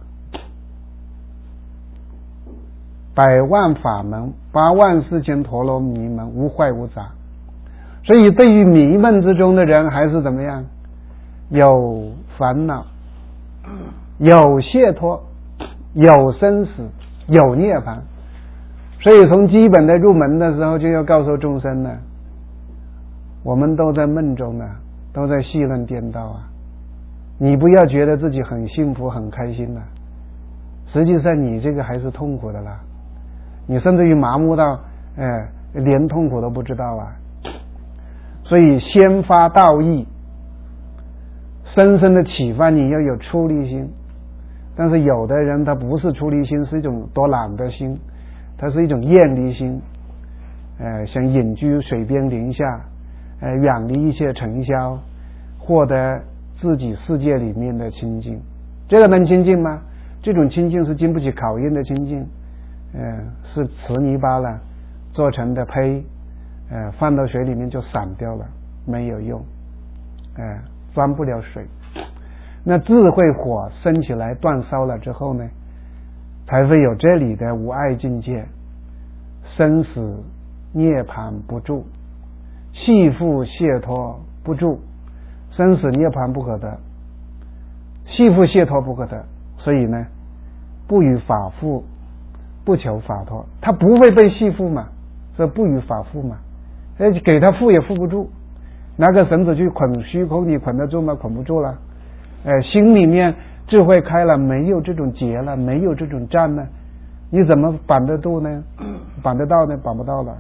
S1: 百万法门84000陀罗尼门，无坏无杂。所以对于迷闷之中的人，还是怎么样？有烦恼，有解脱，有生死，有涅槃。所以从基本的入门的时候，就要告诉众生呢，我们都在梦中啊，都在戏论颠倒啊。你不要觉得自己很幸福很开心了，实际上你这个还是痛苦的啦。你甚至于麻木到连痛苦都不知道啊。所以先发道义，深深的启发你要有出离心。但是有的人他不是出离心，是一种多懒的心，它是一种厌离心，想隐居水边林下，远离一切尘嚣，获得自己世界里面的清净。这个能清净吗？这种清净是经不起考验的清净，是瓷泥巴了做成的胚，放到水里面就散掉了，没有用，装不了水。那智慧火升起来煅烧了之后呢，才会有这里的无碍境界，生死涅槃不住，系缚解脱不住，生死涅槃不可得，系缚解脱不可得。所以呢，不与法缚，不求法脱。他不会被系缚嘛，所以不与法缚嘛。给他缚也缚不住，拿个绳子去捆虚空，你捆得住吗？捆不住了。心里面智慧开了，没有这种结了，没有这种障呢，你怎么绑得住呢？绑得到呢？绑不到了。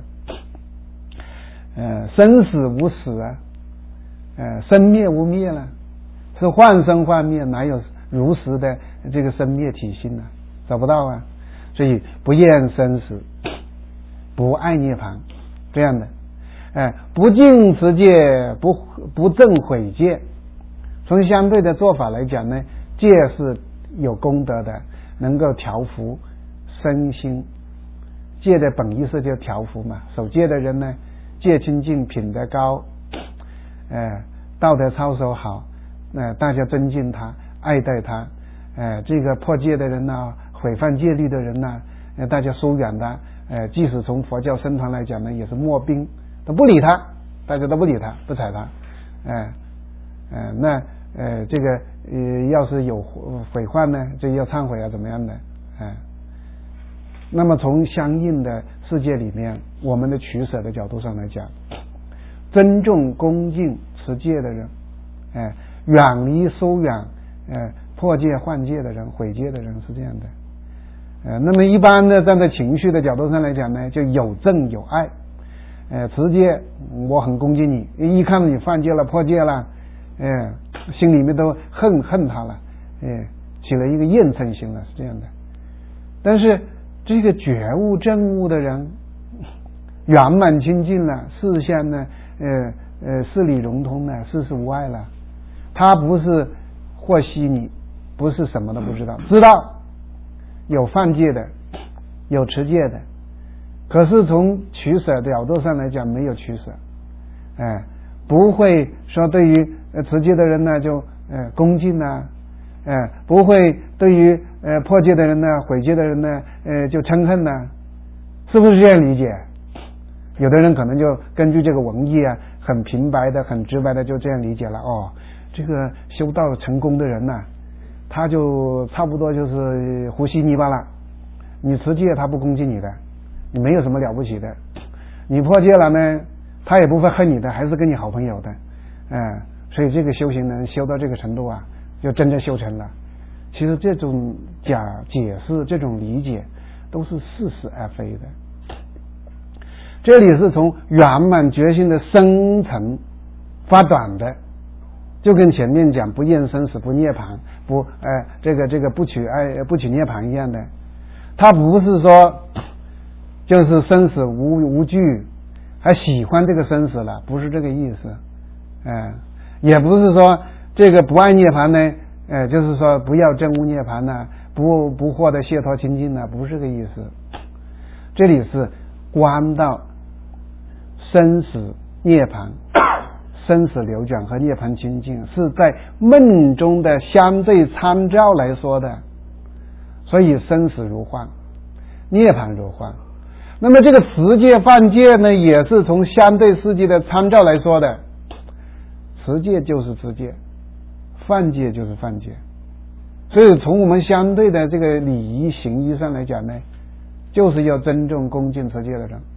S1: 生死无死啊，生灭无灭了，是幻生幻灭，哪有如实的这个生灭体性呢？找不到啊。所以不厌生死，不爱涅槃，这样的。不净持戒，不正毁戒。从相对的做法来讲呢，戒是有功德的，能够调伏身心。戒的本意是叫调伏嘛。守戒的人呢，戒清净，品德高，道德操守好，大家尊敬他，爱戴他。这个破戒的人呢，毁犯戒律的人呢，大家疏远他。即使从佛教僧团来讲呢，也是漠兵，都不理他，大家都不理他，不睬他。那这个要是有毁患呢，这要忏悔啊，怎么样的？那么从相应的世界里面，我们的取舍的角度上来讲，尊重恭敬持戒的人，远离疏远破戒换戒的人，毁戒的人，是这样的。那么一般的站在情绪的角度上来讲呢，就有正有爱。持戒我很恭敬你，一看到你犯戒了破戒了，心里面都恨他了，起了一个厌憎心了，是这样的。但是这个觉悟证悟的人，圆满清净了，事相呢事理融通了，事事无碍了，他不是和稀泥，不是什么都不知道，知道有犯戒的，有持戒的，可是从取舍角度上来讲没有取舍，不会说对于持戒的人呢就恭敬啊，不会对于破戒的人呢毁戒的人呢就嗔恨呢，是不是这样理解？有的人可能就根据这个文义啊，很平白的很直白的就这样理解了。这个修道成功的人呢，他就差不多就是胡稀泥巴了，你持戒他不恭敬你的，你没有什么了不起的，你破戒了呢他也不会恨你的，还是跟你好朋友的。所以这个修行人修到这个程度啊，就真正修成了。其实这种解释，这种理解都是似是而非的。这里是从圆满觉性的深层发展的，就跟前面讲不厌生死不涅槃这个不取涅槃一样的。他不是说就是生死无惧，还喜欢这个生死了，不是这个意思。也不是说这个不爱涅槃呢，就是说不要证悟涅槃呢，不获得解脱清净呢，不是这个意思。 这里是观到生死涅槃，生死流转和涅槃清净是在梦中的相对参照来说的，所以生死如幻，涅槃如幻。那么这个持戒犯戒呢，也是从相对世界的参照来说的，持戒就是持戒，犯戒就是犯戒。所以从我们相对的这个礼仪行医上来讲呢，就是要尊重恭敬持戒的人，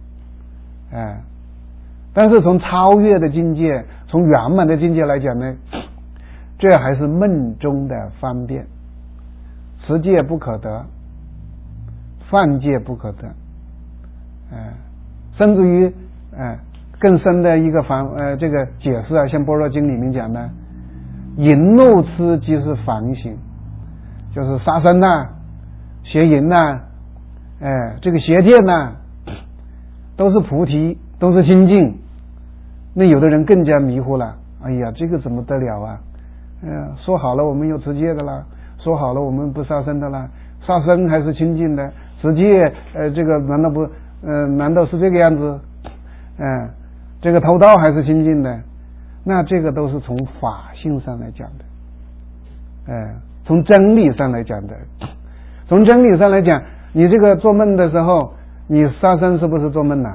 S1: 但是从超越的境界，从圆满的境界来讲呢，这还是梦中的方便，持戒不可得，犯戒不可得，甚至于更深的一个这个解释啊，像《般若经》里面讲的，淫怒痴即是凡行，就是杀生呐、邪淫呐、这个邪见呐，都是菩提，都是清净。那有的人更加迷糊了，哎呀，这个怎么得了啊？说好了我们有持戒的啦，说好了我们不杀生的啦，杀生还是清净的，持戒这个难道不难道是这个样子？这个偷盗还是清净的？那这个都是从法性上来讲的，从真理上来讲的。从真理上来讲，你这个做梦的时候，你杀生是不是做梦呐？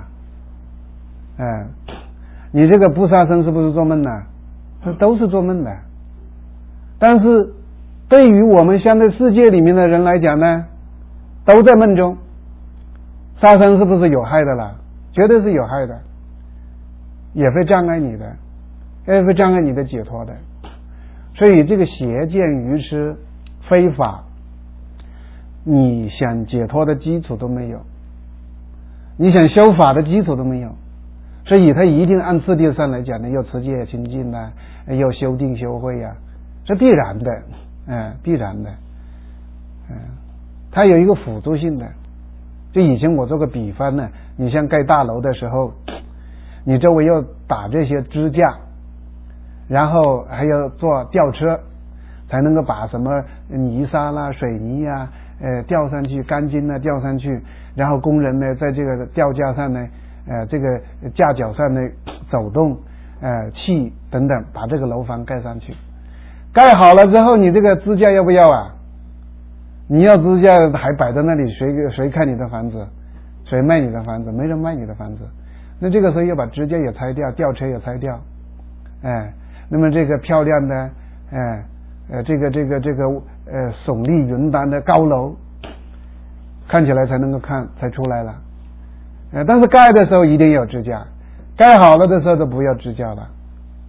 S1: 你这个不杀生是不是做梦呐？这都是做梦的。但是对于我们相对世界里面的人来讲呢，都在梦中。杀生是不是有害的啦？绝对是有害的，也会障碍你的，也会障碍你的解脱的。所以这个邪见愚痴非法，你想解脱的基础都没有，你想修法的基础都没有。所以他一定按次第上来讲呢，要持戒清净啊，要修定修慧啊，是必然的，必然的，它有一个辅助性的。就以前我做个比方呢，你像盖大楼的时候，你周围要打这些支架，然后还要做吊车，才能够把什么泥沙啦、水泥啊，吊上去，钢筋呢吊上去，然后工人呢在这个吊架上呢，这个架脚上呢走动，气等等，把这个楼房盖上去。盖好了之后，你这个支架要不要啊？你要支架还摆在那里，谁看你的房子？谁卖你的房子？没人卖你的房子。那这个时候要把支架也拆掉，吊车也拆掉，那么这个漂亮的，这个耸立云丹的高楼，看起来才能够才出来了。但是盖的时候一定要有支架，盖好了的时候都不要支架了，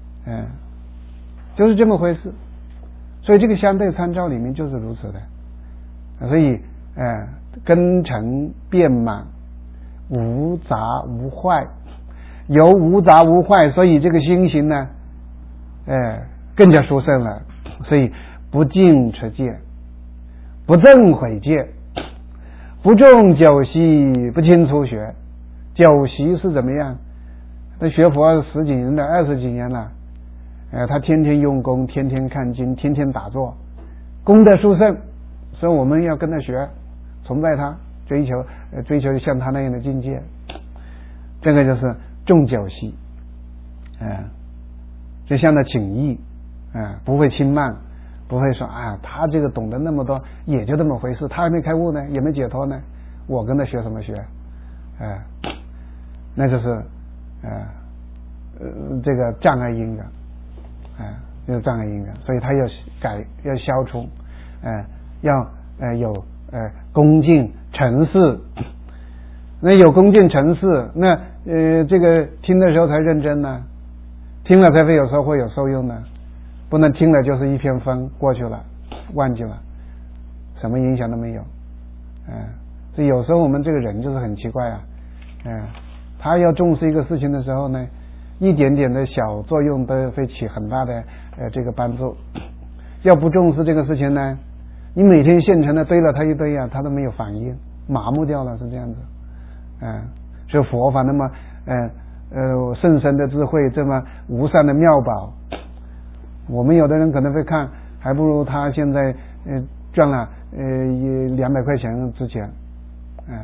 S1: 就是这么回事。所以这个相对参照里面就是如此的。所以根尘遍满，无杂无坏，由无杂无坏，所以这个心行呢更加殊胜了。所以不净持戒，不正毁戒，不重九习，不轻初学。九习是怎么样？他学佛10几年了，20几年了，他天天用功，天天看经，天天打坐，功德殊胜。所以我们要跟他学，崇拜他，追求像他那样的境界。这个就是重九习，就向他请益，不会轻慢，不会说他这个懂得那么多，也就那么回事，他还没开悟呢，也没解脱呢，我跟他学什么学？那就是这个障碍因缘，就是障碍因缘，所以他要消除，要有恭敬诚实。那有恭敬诚实，那这个听的时候才认真呢，听了才会有收获有受用呢，不能听了就是一片风过去了，忘记了，什么影响都没有。所以有时候我们这个人就是很奇怪啊，他要重视一个事情的时候呢，一点点的小作用都会起很大的这个帮助。要不重视这个事情呢，你每天现成的堆了他一堆啊，他都没有反应，麻木掉了，是这样子。所以佛法那么甚深的智慧，这么无上的妙宝，我们有的人可能会看，还不如他现在赚了200块钱之前，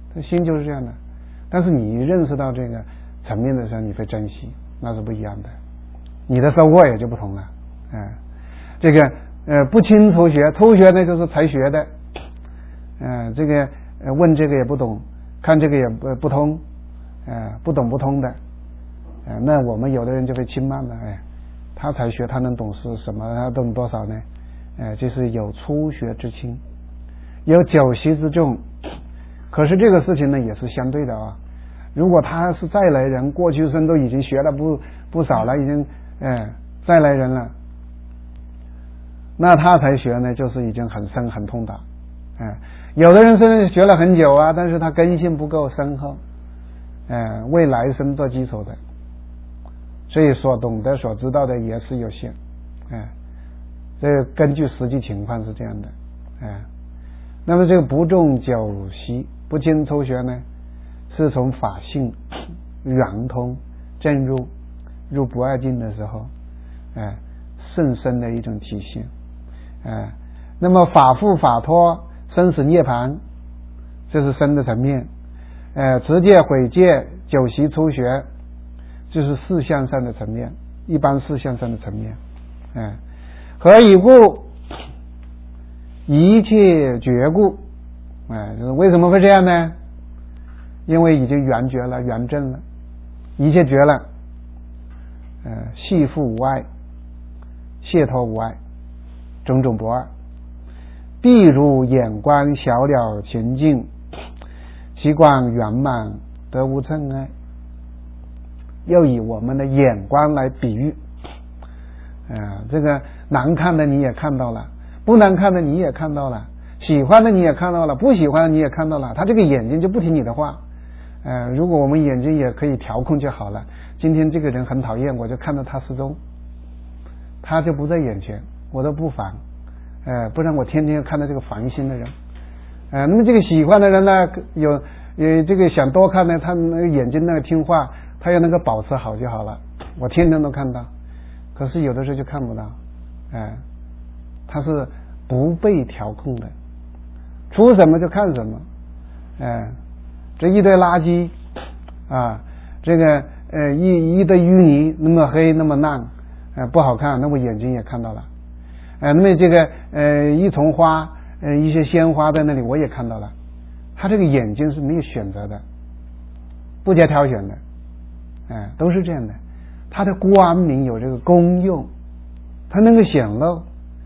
S1: 这心就是这样的。但是你认识到这个层面的时候，你会珍惜，那是不一样的，你的收获也就不同了。这个不清初学，初学呢就是才学的，这个问这个也不懂，看这个也不通，不懂不通的，那我们有的人就会轻慢了，他才学，他能懂是什么？他懂多少呢？就是有初学之轻，有久习之重。可是这个事情呢也是相对的啊。如果他是再来人，过去生都已经学了不少了，已经再来人了，那他才学呢，就是已经很深很通达。有的人是学了很久啊，但是他根性不够深厚，为来生做基础的，所以所懂得所知道的也是有限。这个根据实际情况是这样的。那么这个不重久习不精初学呢，是从法性圆通正入不二境的时候甚深的一种体现。那么法护法脱生死涅槃，这是深的层面。持戒毁戒久习初学，这是事项上的层面，一般事项上的层面。何以故？一切觉故。为什么会这样呢？因为已经圆觉了，圆正了，一切觉了，系缚无碍，解脱无碍，种种不二。譬如眼观小了前进，其观圆满得无谶碍。又以我们的眼光来比喻，这个难看的你也看到了，不难看的你也看到了，喜欢的你也看到了，不喜欢的你也看到了，他这个眼睛就不听你的话。如果我们眼睛也可以调控就好了，今天这个人很讨厌，我就看到他失踪，他就不在眼前，我都不烦，不然我天天看到这个烦心的人。那么这个喜欢的人呢，有这个想多看呢，他那个眼睛那个听话，他要能够保持好就好了，我天天都看到。可是有的时候就看不到，他是不被调控的，出什么就看什么。这一堆垃圾啊，这个一堆淤泥，那么黑那么烂，不好看，那我眼睛也看到了。那么这个一丛花，一些鲜花在那里我也看到了。他这个眼睛是没有选择的，不加挑选的，都是这样的。他的光明有这个功用，他能够显露，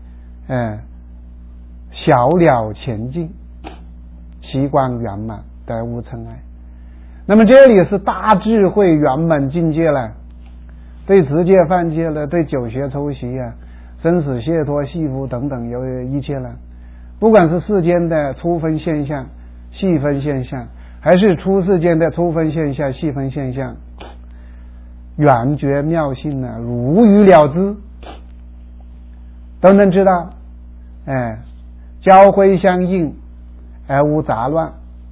S1: 小了前进，其观圆满得无谶碍。那么这里是大智慧圆满境界了，对持戒犯戒了，对久学抽习生死解脱系缚等等有一切了。不管是世间的初分现象细分现象，还是出世间的初分现象细分现象，圆觉妙性如鱼了之，都能知道，交辉相应而无杂乱，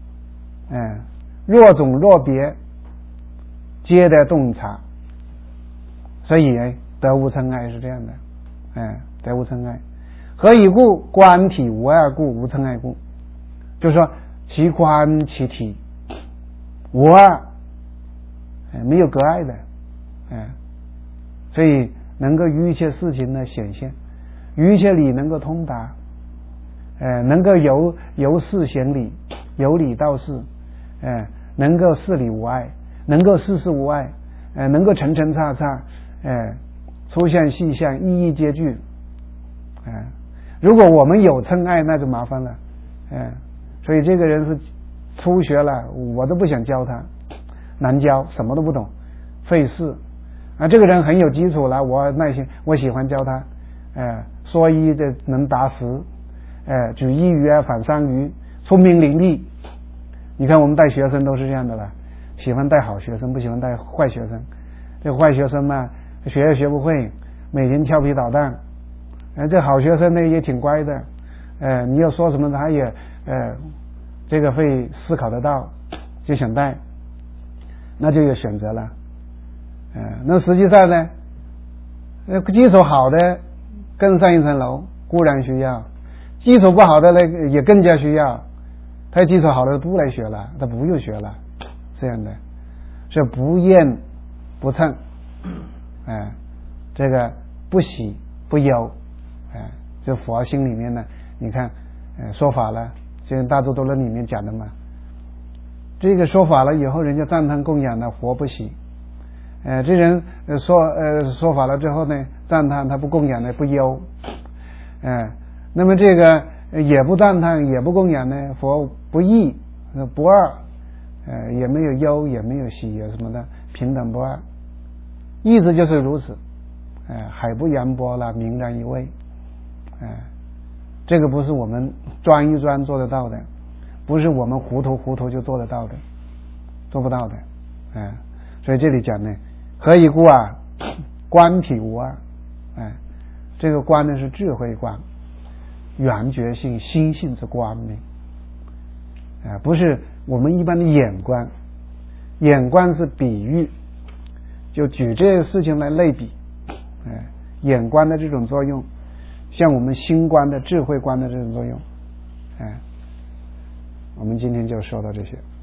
S1: 若种若别皆得洞察。所以得无谶碍是这样的，得无谶碍。何以故？观体无二故，无谶碍故。就是说其观其体无二，没有隔碍的，所以能够于一切事情呢显现，于一切理能够通达，能够由事显理，由理到事，能够事理无碍，能够事事无碍，能够层层叉叉，粗相细相一一皆具。如果我们有谶碍那就麻烦了，所以这个人是初学了，我都不想教他，难教，什么都不懂，费事。这个人很有基础了，我耐心，我喜欢教他，说一的能答十，举一鱼反三鱼，聪明伶俐。你看我们带学生都是这样的了，喜欢带好学生，不喜欢带坏学生。这个坏学生嘛，学也学不会，每天调皮捣蛋。这好学生呢也挺乖的，你要说什么他也这个会思考得到，就想带，那就有选择了。那实际上呢，基础好的更上一层楼固然需要，基础不好的呢也更加需要。 他基础好了不来学了，他不用学了，这样的是不厌不蹭，这个不喜不忧，就佛心里面呢，你看说法了，就像大智度论里面讲的嘛，这个说法了以后，人家赞叹供养呢，佛不喜，这人说法了之后呢，赞叹他不供养呢，不忧，那么这个也不赞叹也不供养呢，佛不异不二，也没有忧也没有喜，有什么的平等不二，意思就是如此，海不扬波了，明然一味，这个不是我们钻一钻做得到的，不是我们糊涂就做得到的，做不到的，所以这里讲呢，何以故啊？观体无二，这个观呢是智慧观，圆觉性心性之观明，不是我们一般的眼观，眼观是比喻，就举这个事情来类比，眼观的这种作用，像我们心观的智慧观的这种作用，我们今天就说到这些。